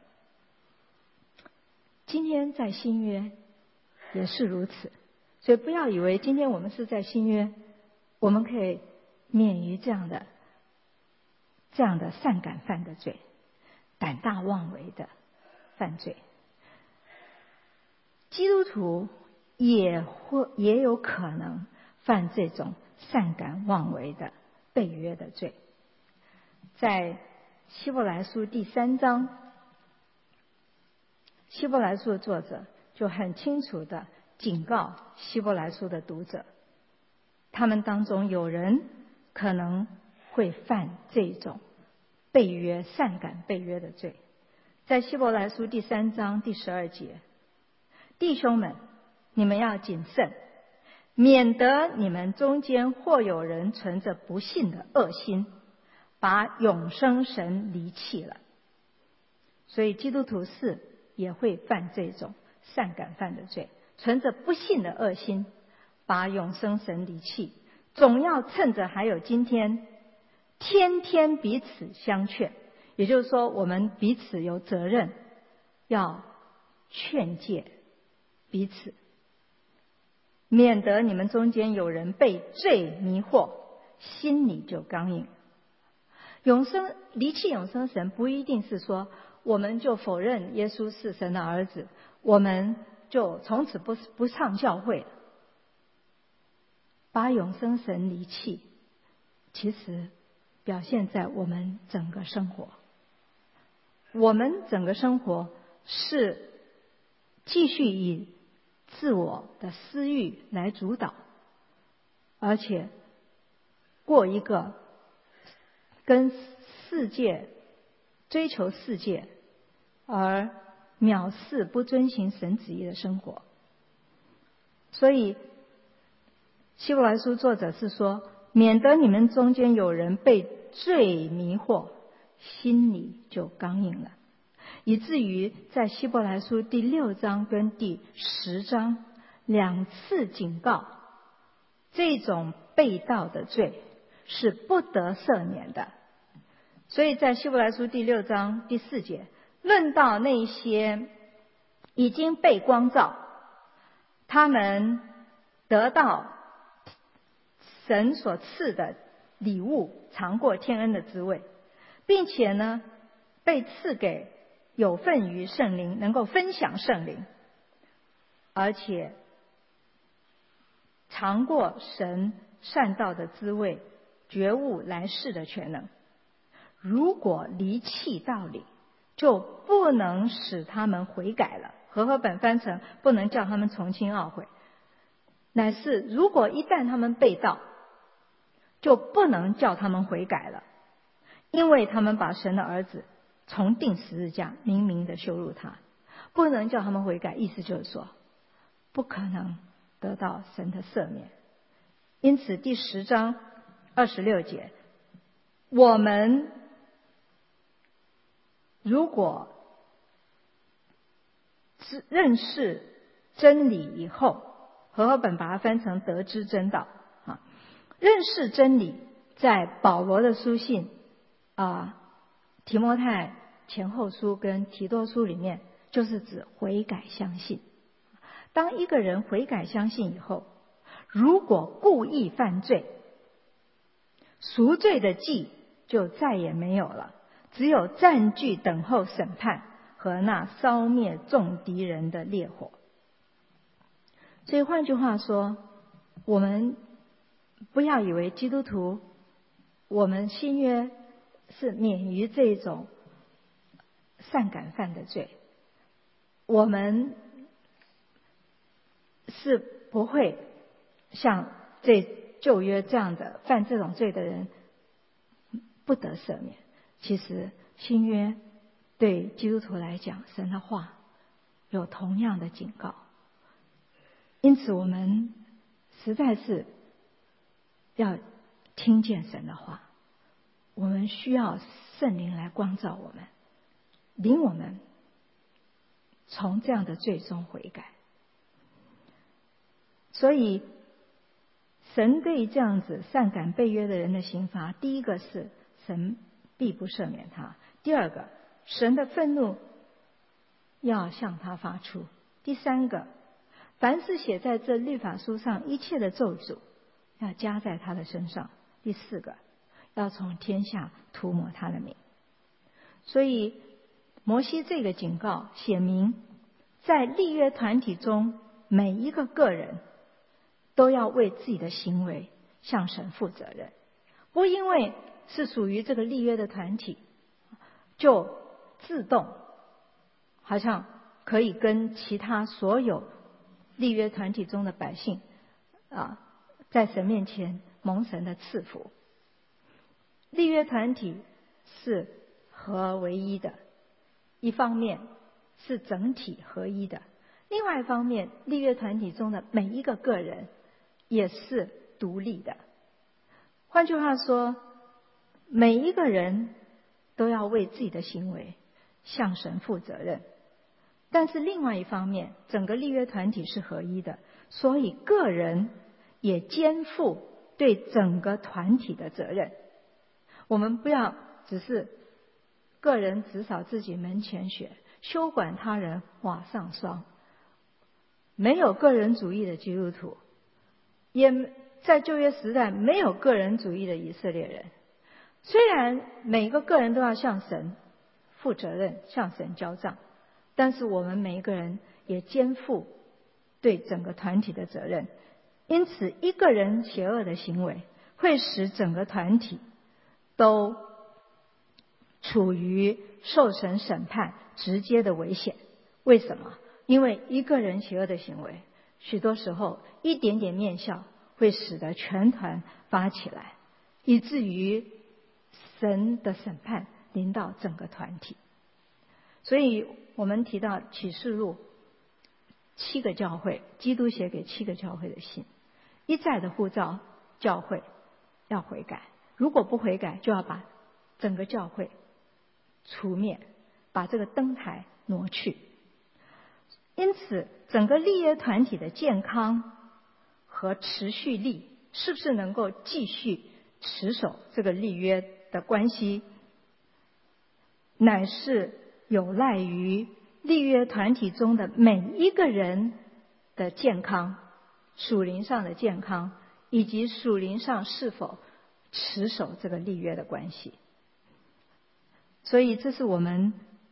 今天在新约也是如此，所以不要以为今天我们是在新约，我们可以免于这样的这样的擅敢犯的罪，胆大妄为的犯罪。基督徒也会也有可能犯这种擅敢妄为的背约的罪。在希伯来书第三章希伯来书的作者就很清楚地警告希伯来书的读者，他们当中有人可能会犯这种背约、擅改背约的罪。在希伯来书第三章第十二节，弟兄们，你们要谨慎，免得你们中间或有人存着不信的恶心，把永生神离弃了。所以基督徒是也会犯这种擅改犯的罪，存着不信的恶心，把永生神离弃。总要趁着还有今天，天天彼此相劝。也就是说，我们彼此有责任要劝诫彼此，免得你们中间有人被罪迷惑，心里就刚硬。永生离弃永生神，不一定是说我们就否认耶稣是神的儿子，我们就从此不不上教会了。把永生神离弃，其实表现在我们整个生活。我们整个生活是继续以自我的私欲来主导，而且过一个跟世界追求世界而藐视不遵行神旨意的生活。所以希伯来书作者是说，免得你们中间有人被罪迷惑，心里就刚硬了，以至于在希伯来书第六章跟第十章两次警告，这种背道的罪是不得赦免的。所以在希伯来书第六章第四节，论到那些已经被光照，他们得到神所赐的礼物，尝过天恩的滋味，并且呢被赐给有份于圣灵，能够分享圣灵，而且尝过神善道的滋味，觉悟来世的全能。如果离弃道理，就不能使他们悔改了。和合本翻成不能叫他们重新懊悔，乃是如果一旦他们背道，就不能叫他们悔改了，因为他们把神的儿子重定十字架，明明的羞辱他。不能叫他们悔改，意思就是说不可能得到神的赦免。因此第十章二十六节，我们如果认识真理以后，和合本把它翻成得知真道啊，认识真理，在保罗的书信啊，提摩太前后书跟提多书里面，就是指悔改相信。当一个人悔改相信以后，如果故意犯罪，赎罪的祭就再也没有了，只有占据等候审判和那烧灭众敌人的烈火。所以换句话说，我们不要以为基督徒我们新约是免于这种擅改犯的罪，我们是不会像这旧约这样的犯这种罪的人不得赦免。其实新约对基督徒来讲，神的话有同样的警告，因此我们实在是要听见神的话，我们需要圣灵来光照我们，领我们从这样的罪中悔改。所以神对这样子擅改背约的人的刑罚，第一个是神必不赦免他，第二个神的愤怒要向他发出，第三个凡是写在这律法书上一切的咒诅要加在他的身上，第四个要从天下涂抹他的名。所以摩西这个警告写明，在立约团体中每一个个人都要为自己的行为向神负责任，不因为是属于这个立约的团体就自动好像可以跟其他所有立约团体中的百姓啊，在神面前蒙神的赐福。立约团体是合而为一的，一方面是整体合一的，另外一方面，立约团体中的每一个个人也是独立的。换句话说，每一个人都要为自己的行为向神负责任。但是另外一方面，整个立约团体是合一的，所以个人也肩负对整个团体的责任。我们不要只是个人只扫自己门前雪，休管他人瓦上霜。没有个人主义的基督徒，也在旧约时代没有个人主义的以色列人。虽然每个个人都要向神负责任，向神交账，但是我们每一个人也肩负对整个团体的责任。因此，一个人邪恶的行为会使整个团体都处于受神审判直接的危险。为什么？因为一个人邪恶的行为，许多时候一点点面笑会使得全团发起来，以至于神的审判临到整个团体。所以我们提到启示录七个教会，基督写给七个教会的信，一再的呼召教会要悔改，如果不悔改，就要把整个教会除灭，把这个灯台挪去。因此，整个立约团体的健康和持续力，是不是能够继续持守这个立约的关系，乃是有赖于立约团体中的每一个人的健康，属灵上的健康，以及属灵上是否持守这个立约的关系。所以这是我们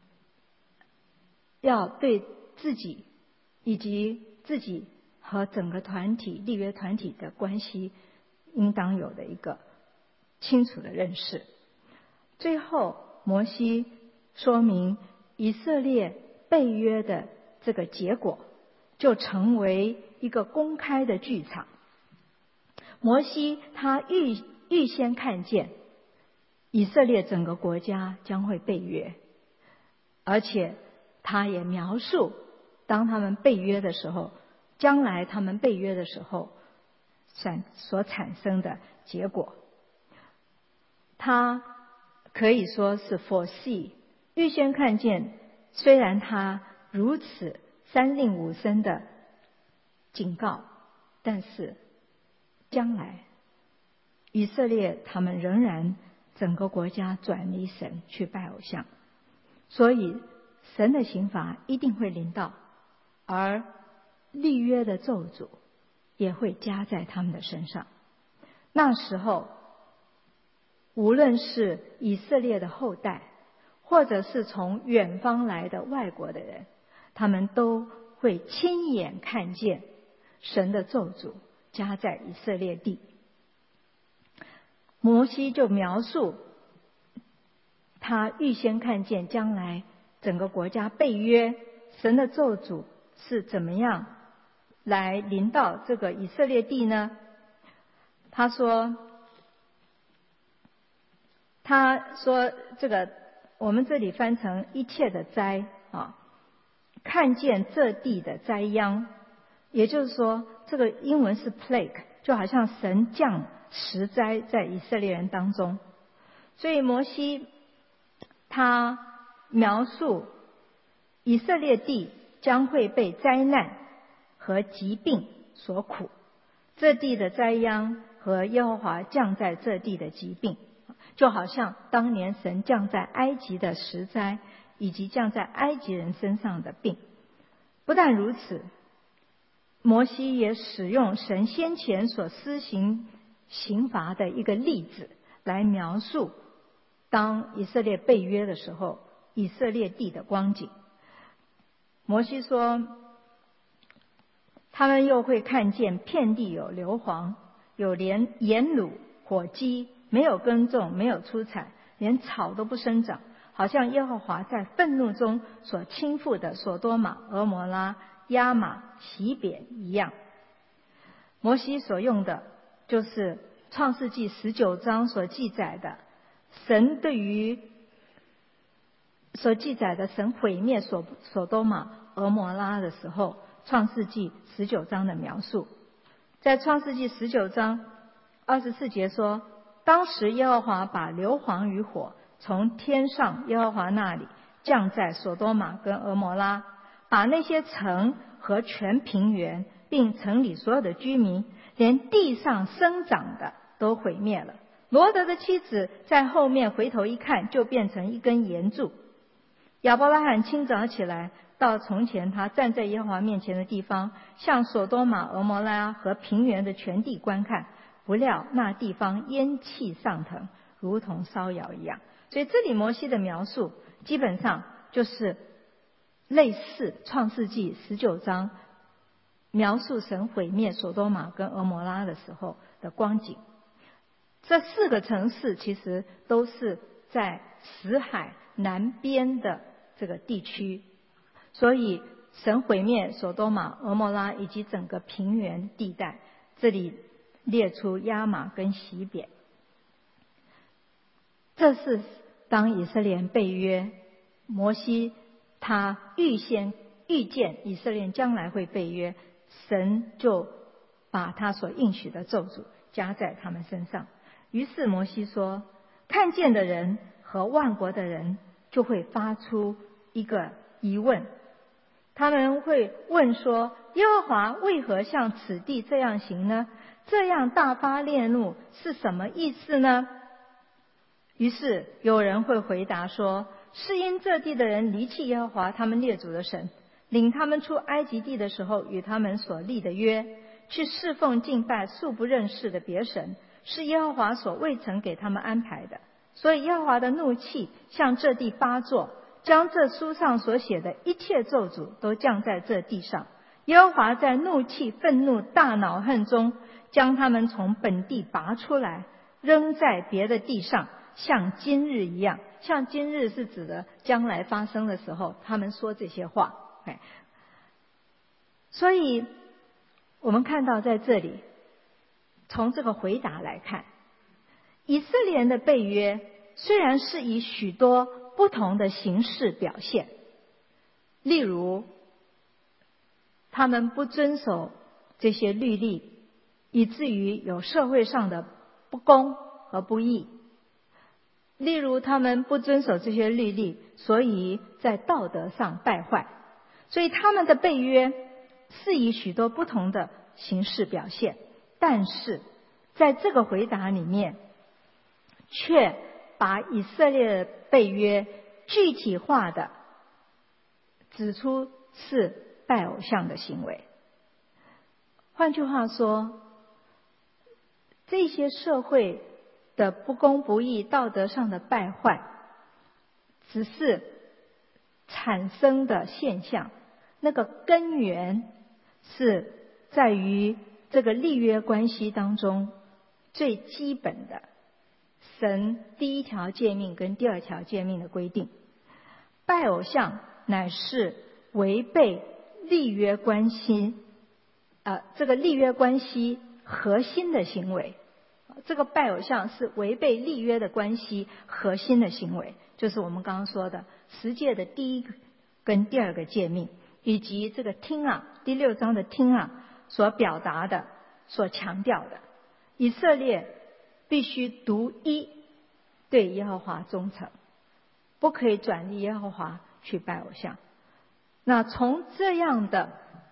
要对自己以及自己和整个团体立约团体的关系应当有的一个清楚的认识。最后，摩西说明以色列背约的这个结果，就成为一个公开的剧场。摩西他预预先看见以色列整个国家将会背约，而且他也描述当他们背约的时候，将来他们背约的时候产所产生的结果。他可以说是 foresee， 预先看见，虽然他如此三令五申的警告，但是将来以色列他们仍然整个国家转离神去拜偶像，所以神的刑罚一定会临到，而立约的咒诅也会加在他们的身上。那时候无论是以色列的后代，或者是从远方来的外国的人，他们都会亲眼看见神的咒诅加在以色列地。摩西就描述他预先看见将来整个国家背约，神的咒诅是怎么样来临到这个以色列地呢？他说他说这个我们这里翻成一切的灾啊，看见这地的灾殃，也就是说这个英文是 plague， 就好像神降十灾在以色列人当中。所以摩西他描述以色列地将会被灾难和疾病所苦，这地的灾殃和耶和华降在这地的疾病，就好像当年神降在埃及的十灾以及降在埃及人身上的病。不但如此，摩西也使用神先前所施行刑罚的一个例子来描述当以色列背约的时候以色列地的光景。摩西说他们又会看见遍地有硫磺，有连盐卤火鸡，没有耕种，没有出产，连草都不生长， 好像耶和华在愤怒中所倾覆的所多玛、俄摩拉、亚玛、洗扁一样。摩西所用的就是创世纪十九章所记载的神对于所记载的神毁灭所所多玛、俄摩拉的时候，创世纪十九章的描述。在创世纪十九章二十四节说，当时耶和华把硫磺与火从天上耶和华那里降在所多玛跟俄摩拉，把那些城和全平原并城里所有的居民，连地上生长的都毁灭了。罗得的妻子在后面回头一看，就变成一根岩柱。亚伯拉罕清早起来，到从前他站在耶和华面前的地方，向所多玛、俄摩拉和平原的全地观看，不料那地方烟气上腾，如同烧窑一样。所以这里摩西的描述基本上就是类似创世纪十九章描述神毁灭所多玛跟俄摩拉的时候的光景。这四个城市其实都是在死海南边的这个地区，所以神毁灭所多玛、俄摩拉以及整个平原地带，这里列出亚玛跟洗扁。这是当以色列人被约，摩西他预先预见以色列人将来会被约，神就把他所应许的咒诅加在他们身上。于是摩西说，看见的人和万国的人就会发出一个疑问，他们会问说，耶和华为何向此地这样行呢？这样大发烈怒是什么意思呢？于是有人会回答说，是因这地的人离弃耶和华他们列祖的神，领他们出埃及地的时候与他们所立的约，去侍奉敬拜素不认识的别神，是耶和华所未曾给他们安排的。所以耶和华的怒气向这地发作，将这书上所写的一切咒诅都降在这地上。耶和华在怒气、愤怒、大恼恨中，将他们从本地拔出来，扔在别的地上，像今日一样。像今日是指的将来发生的时候，他们说这些话。所以我们看到在这里，从这个回答来看，以色列人的被约虽然是以许多不同的形式表现，例如他们不遵守这些律例，以至于有社会上的不公和不义；例如他们不遵守这些律例，所以在道德上败坏。所以他们的被约是以许多不同的形式表现，但是在这个回答里面，却把以色列的被约具体化的指出是拜偶像的行为。换句话说，这些社会的不公不义、道德上的败坏，只是产生的现象，那个根源是在于这个立约关系当中最基本的神第一条诫命跟第二条诫命的规定。拜偶像乃是违背立约关系呃，这个立约关系核心的行为。这个拜偶像是违背立约的关系核心的行为，就是我们刚刚说的十诫的第一个跟第二个诫命，以及这个听啊第六章的听啊所表达的、所强调的，以色列必须独一对耶和华忠诚，不可以转离耶和华去拜偶像。那从这样的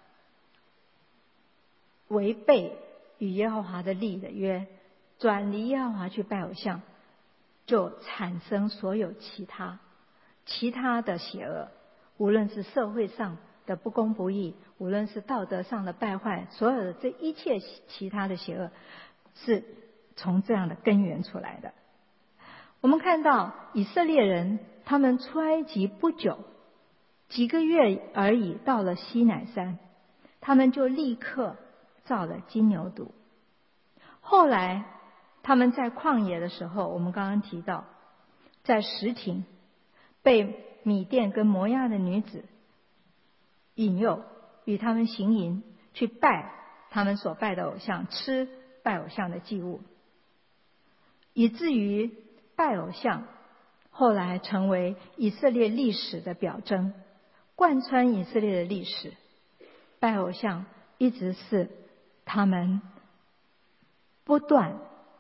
违背与耶和华的立的约，转离耶和华去拜偶像，就产生所有其他其他的邪恶，无论是社会上的不公不义，无论是道德上的败坏，所有的这一切其他的邪恶是从这样的根源出来的。我们看到以色列人他们出埃及不久，几个月而已，到了西乃山，他们就立刻造了金牛犊。后来他们在旷野的时候，我们刚刚提到在什亭， 被米甸跟摩押的女子引诱，与他们行淫，去拜他们所拜的偶像，吃拜偶像的祭物，以至于拜偶像后来成为以色列历史的表征，贯穿以色列的历史。拜偶像一直是他们不断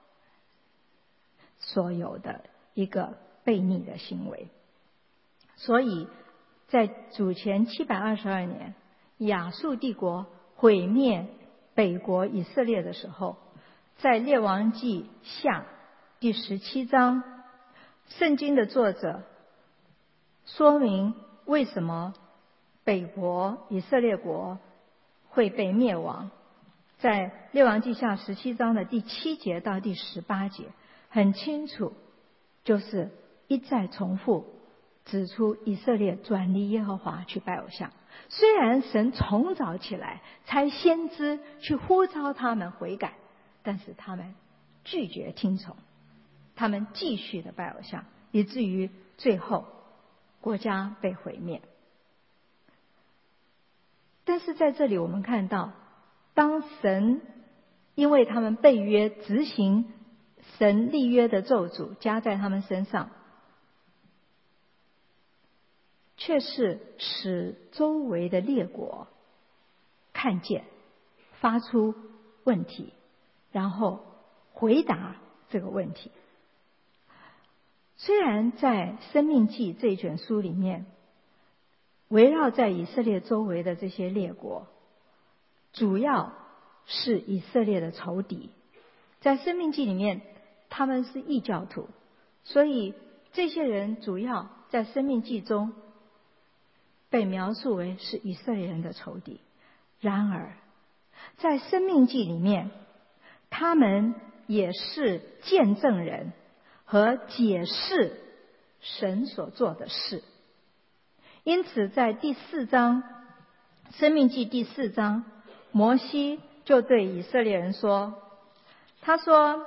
所有的一个悖逆的行为。所以在主前七百二十二年，亚述帝国毁灭北国以色列的时候，在列王记下第十七章，圣经的作者说明为什么北国以色列国会被灭亡。在列王记下十七章的第七节到第十八节，很清楚，就是一再重复指出以色列转离耶和华去拜偶像。虽然神从早起来差先知去呼召他们悔改，但是他们拒绝听从，他们继续的拜偶像，以至于最后国家被毁灭。但是在这里我们看到，当神因为他们背约执行神立约的咒诅加在他们身上，却是使周围的列国看见，发出问题，然后回答这个问题。虽然在申命记这一卷书里面，围绕在以色列周围的这些列国主要是以色列的仇敌，在申命记里面他们是异教徒，所以这些人主要在申命记中被描述为是以色列人的仇敌。然而在申命记里面，他们也是见证人和解释神所做的事。因此在第四章，申命记第四章，摩西就对以色列人说，他说，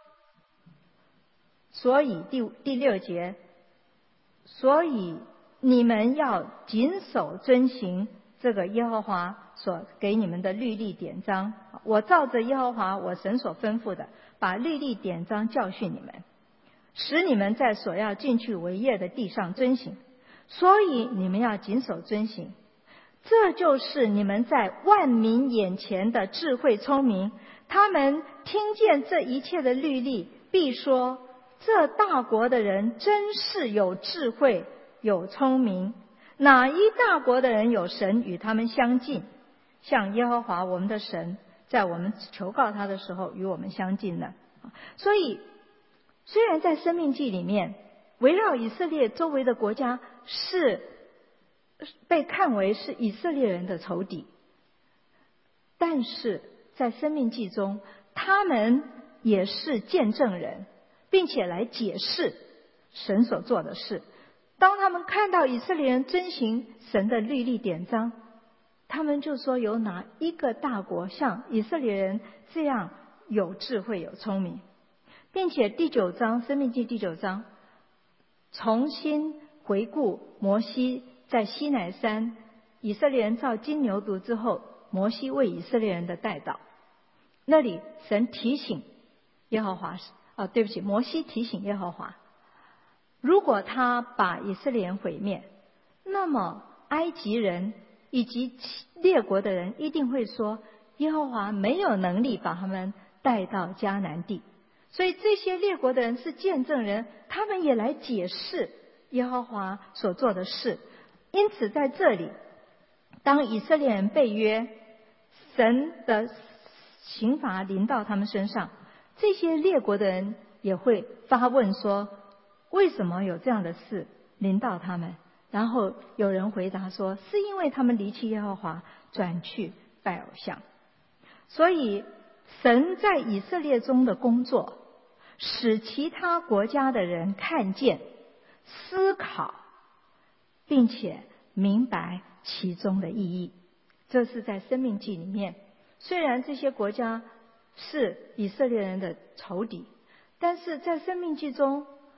所以第第六节，所以你们要谨守遵行这个耶和华所给你们的律例典章。我照着耶和华我神所吩咐的，把律例典章教训你们，使你们在所要进去为业的地上遵行。所以你们要谨守遵行，这就是你们在万民眼前的智慧聪明。他们听见这一切的律例，必说，这大国的人真是有智慧有聪明。哪一大国的人有神与他们相近，像耶和华我们的神在我们求告他的时候与我们相近呢？所以虽然在申命记里面围绕以色列周围的国家是被看为是以色列人的仇敌，但是在申命记中他们也是见证人，并且来解释神所做的事。当他们看到以色列人遵行神的律例典章，他们就说，有哪一个大国像以色列人这样有智慧有聪明。并且第九章，申命记第九章重新回顾摩西在西乃山以色列人造金牛犊之后，摩西为以色列人的代祷。那里神提醒耶和华，啊，对不起，摩西提醒耶和华，如果他把以色列人毁灭，那么埃及人以及列国的人一定会说，耶和华没有能力把他们带到迦南地。所以这些列国的人是见证人，他们也来解释耶和华所做的事。因此在这里，当以色列人被约，神的刑罚临到他们身上，这些列国的人也会发问说，为什么有这样的事临到他们？然后有人回答说，是因为他们离弃耶和华，转去拜偶像。所以神在以色列中的工作，使其他国家的人看见、思考，并且明白其中的意义。这是在申命记里面，虽然这些国家是以色列人的仇敌，但是在申命记中，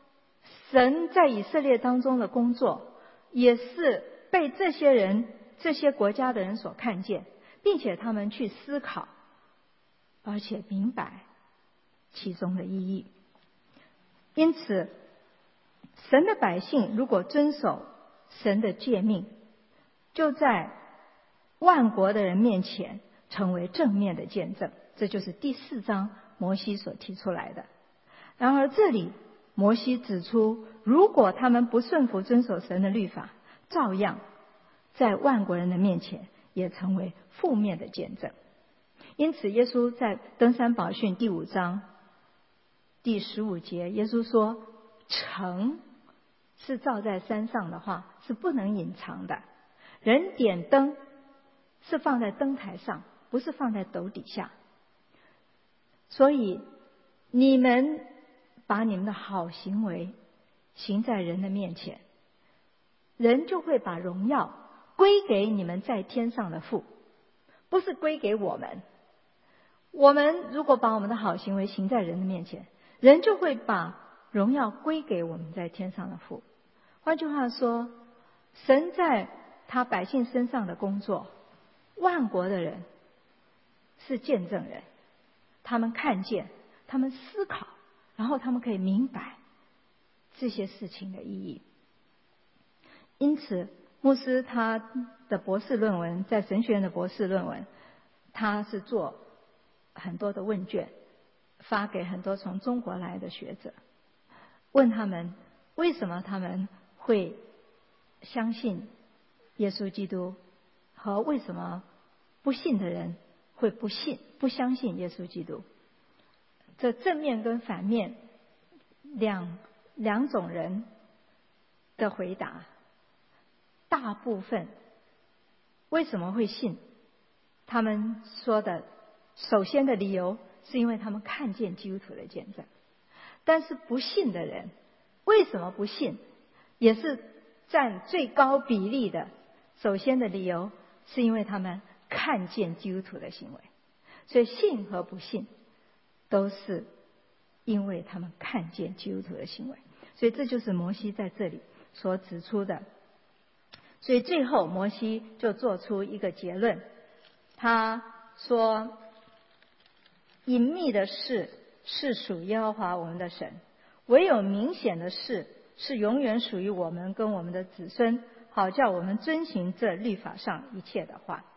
神在以色列当中的工作也是被这些人这些国家的人所看见，并且他们去思考，而且明白其中的意义。因此神的百姓如果遵守神的诫命，就在万国的人面前成为正面的见证。这就是第四章摩西所提出来的。然而这里摩西指出，如果他们不顺服遵守神的律法，照样在万国人的面前也成为负面的见证。因此耶稣在登山宝训第五章第十五节，耶稣说，城是照在山上的话是不能隐藏的，人点灯是放在灯台上，不是放在斗底下。所以你们把你们的好行为行在人的面前，人就会把荣耀归给你们在天上的父，不是归给我们。我们如果把我们的好行为行在人的面前，人就会把荣耀归给我们在天上的父。换句话说，神在他百姓身上的工作，万国的人是见证人，他们看见，他们思考，然后他们可以明白这些事情的意义。因此牧师他的博士论文，在神学院的博士论文，他是做很多的问卷，发给很多从中国来的学者，问他们为什么他们会相信耶稣基督，和为什么不信的人会不信不相信耶稣基督。这正面跟反面两两种人的回答，大部分为什么会信，他们说的首先的理由是因为他们看见基督徒的见证。但是不信的人为什么不信，也是占最高比例的，首先的理由是因为他们看见基督徒的行为。所以信和不信都是因为他们看见基督徒的行为。所以这就是摩西在这里所指出的。所以最后摩西就做出一个结论，他说，隐秘的事是属耶和华我们的神，唯有明显的事是永远属于我们跟我们的子孙，好叫我们遵行这律法上一切的话。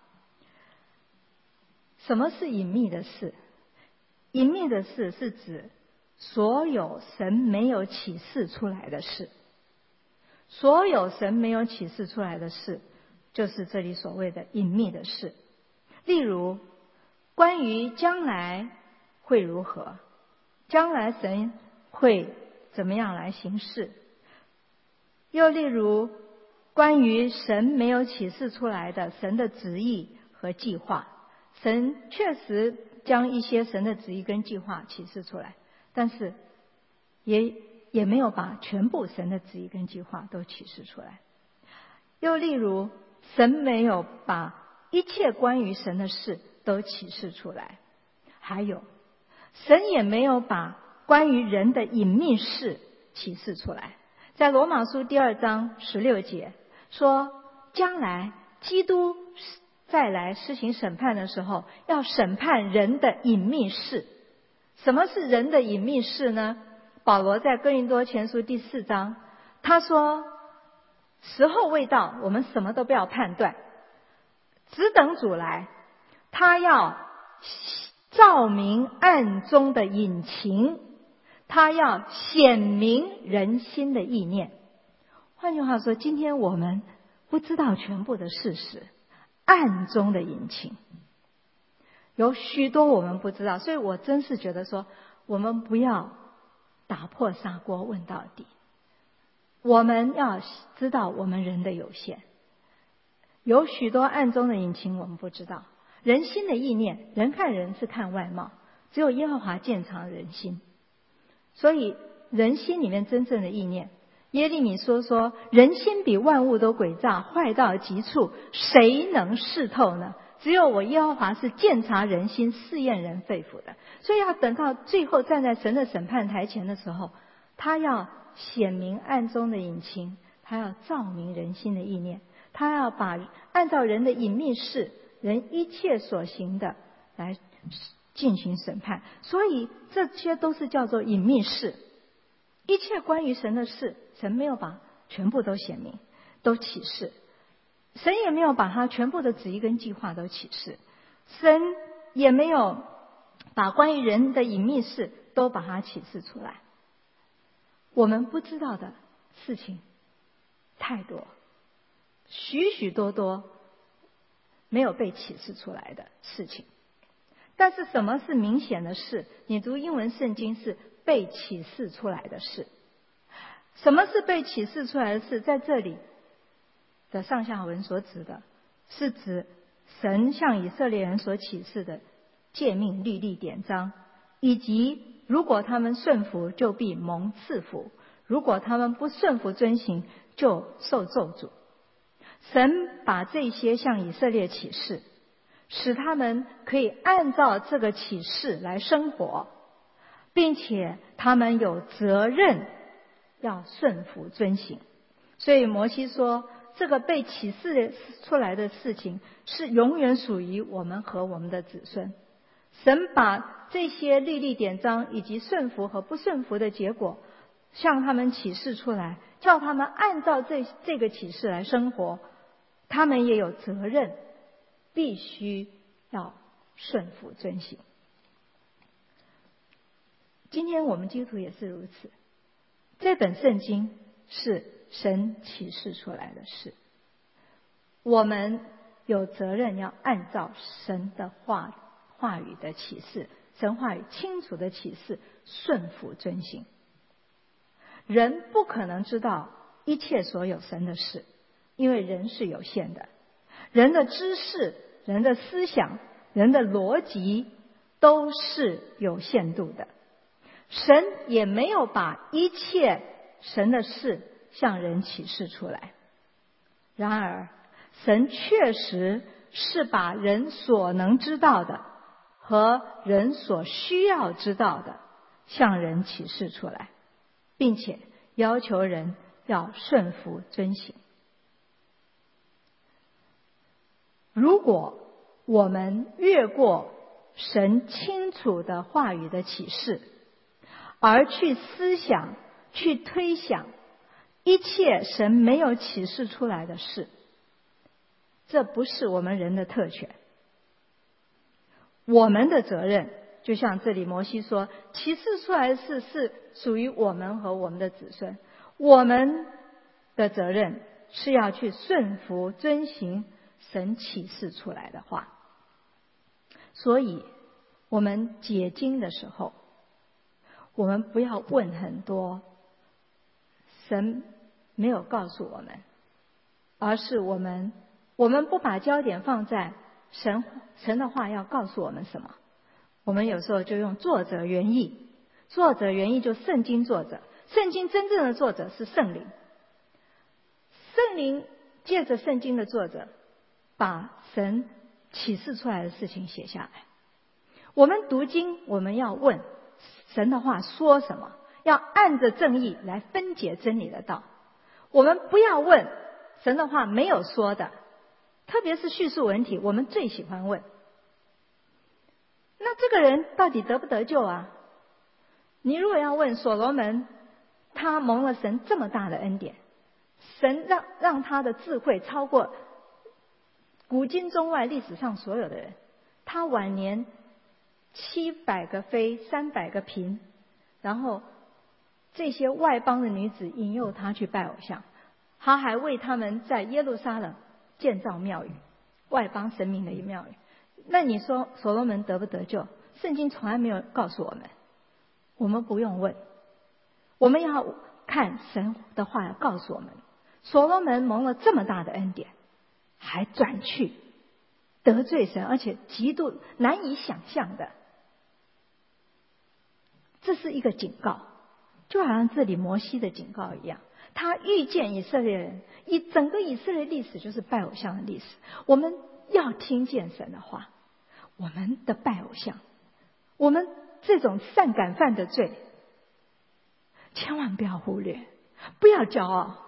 什么是隐秘的事？隐秘的事是指所有神没有启示出来的事。所有神没有启示出来的事，就是这里所谓的隐秘的事。例如关于将来会如何，将来神会怎么样来行事。又例如关于神没有启示出来的神的旨意和计划，神确实将一些神的旨意跟计划启示出来，但是也也没有把全部神的旨意跟计划都启示出来。又例如神没有把一切关于神的事都启示出来，还有神也没有把关于人的隐秘事启示出来。在罗马书第二章十六节说，将来基督再来施行审判的时候，要审判人的隐秘事。什么是人的隐秘事呢？保罗在哥林多前书第四章他说，时候未到，我们什么都不要判断，只等主来，他要照明暗中的隐情，他要显明人心的意念。换句话说，今天我们不知道全部的事实，暗中的隐情有许多我们不知道。所以我真是觉得说，我们不要打破砂锅问到底，我们要知道我们人的有限，有许多暗中的隐情我们不知道。人心的意念，人看人是看外貌，只有耶和华鉴察人心。所以人心里面真正的意念，耶利米说说，人心比万物都诡诈，坏到极处，谁能识透呢？只有我耶和华是鉴察人心，试验人肺腑的。所以要等到最后站在神的审判台前的时候，他要显明暗中的隐情，他要照明人心的意念，他要把按照人的隐秘事，人一切所行的来进行审判。所以这些都是叫做隐秘事，一切关于神的事，神没有把全部都显明都启示，神也没有把他全部的旨意跟计划都启示，神也没有把关于人的隐秘事都把它启示出来。我们不知道的事情太多，许许多多没有被启示出来的事情。但是什么是明显的事？你读英文圣经是被启示出来的事。什么是被启示出来的事？在这里的上下文所指的是指神向以色列人所启示的诫命、律例、典章，以及如果他们顺服，就必蒙赐福；如果他们不顺服遵行，就受咒诅。神把这些向以色列启示，使他们可以按照这个启示来生活，并且他们有责任要顺服遵行。所以摩西说，这个被启示出来的事情是永远属于我们和我们的子孙。神把这些律例典章以及顺服和不顺服的结果向他们启示出来，叫他们按照这这个启示来生活，他们也有责任必须要顺服遵行。今天我们基督徒也是如此，这本圣经是神启示出来的事，我们有责任要按照神的话话语的启示，神话语清楚的启示，顺服遵行。人不可能知道一切所有神的事，因为人是有限的，人的知识、人的思想、人的逻辑都是有限度的。神也没有把一切神的事向人启示出来，然而神确实是把人所能知道的和人所需要知道的向人启示出来，并且要求人要顺服遵行。如果我们越过神清楚的话语的启示，而去思想、去推想一切神没有启示出来的事，这不是我们人的特权。我们的责任，就像这里摩西说，启示出来的事是属于我们和我们的子孙，我们的责任是要去顺服遵行神启示出来的话。所以我们解经的时候，我们不要问很多神没有告诉我们，而是我们我们不把焦点放在神神的话要告诉我们什么。我们有时候就用作者原意，作者原意就圣经作者，圣经真正的作者是圣灵，圣灵借着圣经的作者把神启示出来的事情写下来。我们读经，我们要问神的话说什么，要按着正义来分解真理的道。我们不要问神的话没有说的，特别是叙述文体，我们最喜欢问，那这个人到底得不得救啊？你如果要问所罗门，他蒙了神这么大的恩典，神让让他的智慧超过古今中外历史上所有的人，他晚年七百个妃，三百个嫔，然后这些外邦的女子引诱他去拜偶像，他还为他们在耶路撒冷建造庙宇，外邦神明的庙宇。那你说所罗门得不得救？圣经从来没有告诉我们，我们不用问，我们要看神的话要告诉我们，所罗门蒙了这么大的恩典，还转去得罪神，而且极度难以想象的，这是一个警告，就好像这里摩西的警告一样。他遇见以色列人，以整个以色列历史就是拜偶像的历史。我们要听见神的话，我们的拜偶像，我们这种善感犯的罪， 千万不要忽略，不要骄傲。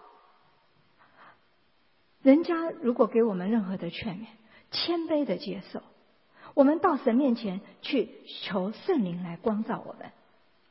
人家如果给我们任何的劝勉，谦卑的接受。我们到神面前去求圣灵来光照我们。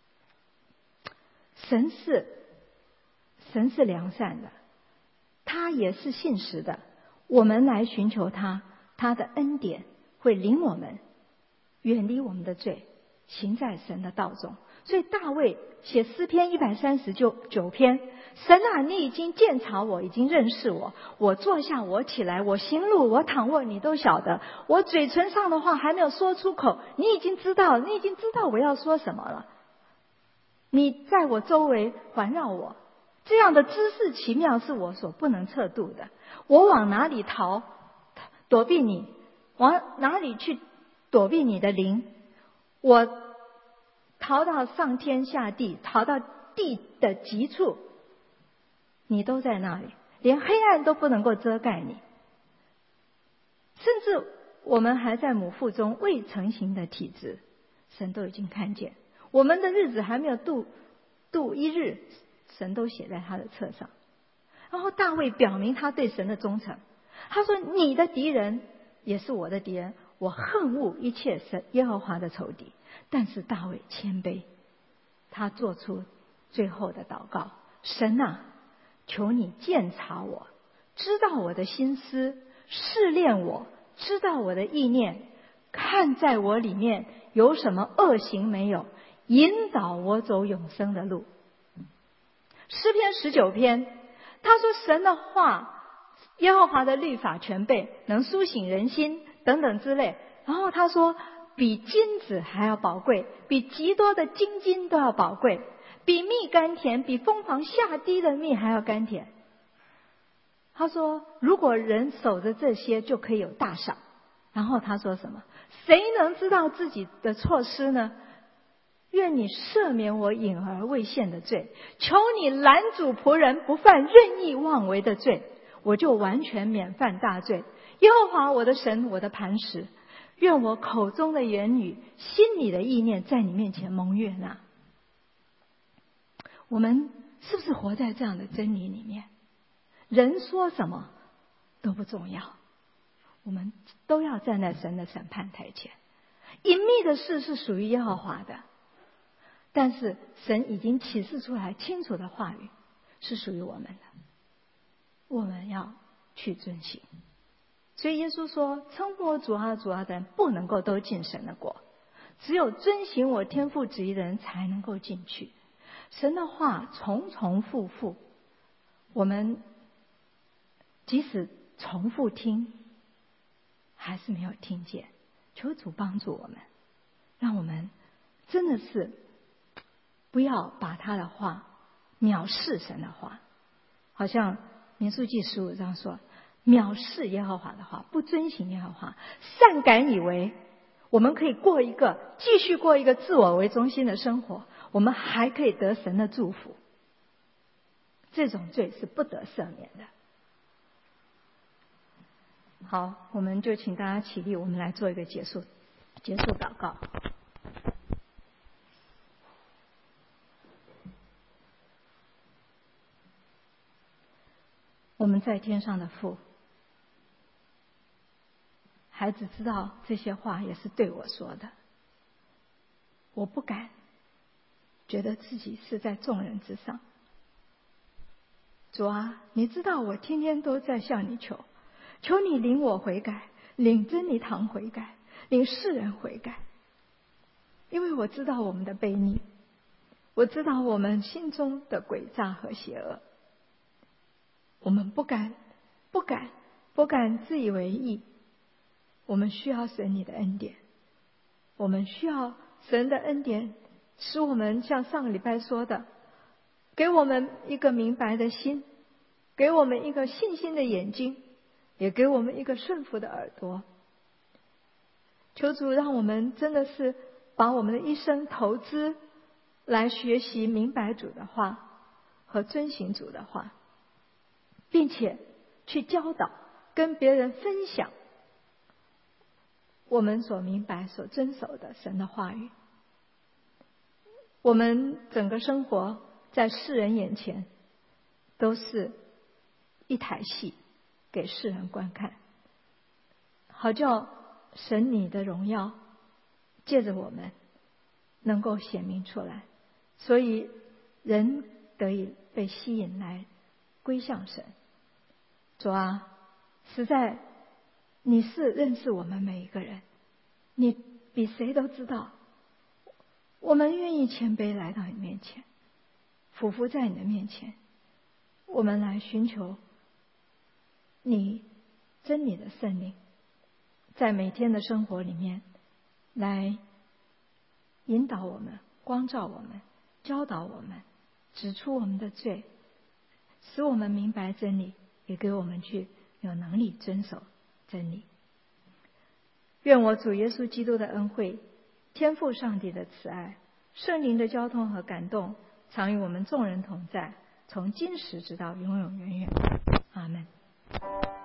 神是神是良善的，他也是信实的。我们来寻求他，他的恩典会领我们远离我们的罪，行在神的道中。所以大卫写诗篇一百三十九篇，神啊，你已经鉴察我，已经认识我，我坐下，我起来，我行路，我躺卧，你都晓得。我嘴唇上的话还没有说出口，你已经知道，你已经知道我要说什么了。你在我周围环绕我，这样的知识奇妙是我所不能测度的。我往哪里逃躲避你？往哪里去躲避你的灵？我逃到上天下地，逃到地的极处，你都在那里，连黑暗都不能够遮盖你。甚至我们还在母腹中未成形的体质，神都已经看见。我们的日子还没有度度一日，神都写在他的册上。然后大卫表明他对神的忠诚，他说你的敌人也是我的敌人，我恨恶一切神耶和华的仇敌。但是大卫谦卑，他做出最后的祷告，神啊，求你鉴察我，知道我的心思，试炼我，知道我的意念，看在我里面有什么恶行没有，引导我走永生的路。诗篇十九篇，他说神的话，耶和华的律法全备，能苏醒人心等等之类。然后他说比金子还要宝贵，比极多的金金都要宝贵，比蜜甘甜，比蜂房下滴的蜜还要甘甜。他说如果人守着这些就可以有大赏。然后他说什么？谁能知道自己的错失呢？愿你赦免我隐而未现的罪，求你拦阻仆人不犯任意妄为的罪，我就完全免犯大罪。耶和华我的神，我的磐石，愿我口中的言语，心里的意念，在你面前蒙悦纳。我们是不是活在这样的真理里面？人说什么都不重要，我们都要站在神的审判台前。隐秘的事是属于耶和华的，但是神已经启示出来清楚的话语是属于我们的，我们要去遵行。所以耶稣说，称呼我主啊主啊的人不能够都进神的国，只有遵行我天父旨意的人才能够进去。神的话重重复复，我们即使重复听还是没有听见。求主帮助我们，让我们真的是不要把他的话藐视神的话。好像民数记十五章说，藐视耶和华的话，不遵行耶和华，擅敢以为我们可以过一个继续过一个自我为中心的生活，我们还可以得神的祝福。这种罪是不得赦免的。好，我们就请大家起立，我们来做一个结束结束祷告。我们在天上的父，孩子知道这些话也是对我说的，我不敢觉得自己是在众人之上。主啊，你知道我天天都在向你求，求你领我悔改，领真理堂悔改，领世人悔改。因为我知道我们的悖逆，我知道我们心中的诡诈和邪恶，我们不敢不敢不敢自以为意。我们需要神你的恩典，我们需要神的恩典，使我们像上个礼拜说的，给我们一个明白的心，给我们一个信心的眼睛，也给我们一个顺服的耳朵。求主让我们真的是把我们的一生投资来学习明白主的话和遵行主的话，并且去教导跟别人分享我们所明白所遵守的神的话语。我们整个生活在世人眼前都是一台戏给世人观看，好叫神你的荣耀借着我们能够显明出来，所以人得以被吸引来归向神。主啊，实在你是认识我们每一个人，你比谁都知道，我们愿意谦卑来到你面前，俯伏在你的面前，我们来寻求你真理的圣灵，在每天的生活里面来引导我们，光照我们，教导我们，指出我们的罪，使我们明白真理，也给我们去有能力遵守真理。愿我主耶稣基督的恩惠，天父上帝的慈爱，圣灵的交通和感动，常与我们众人同在，从今时直到永永远远。阿们。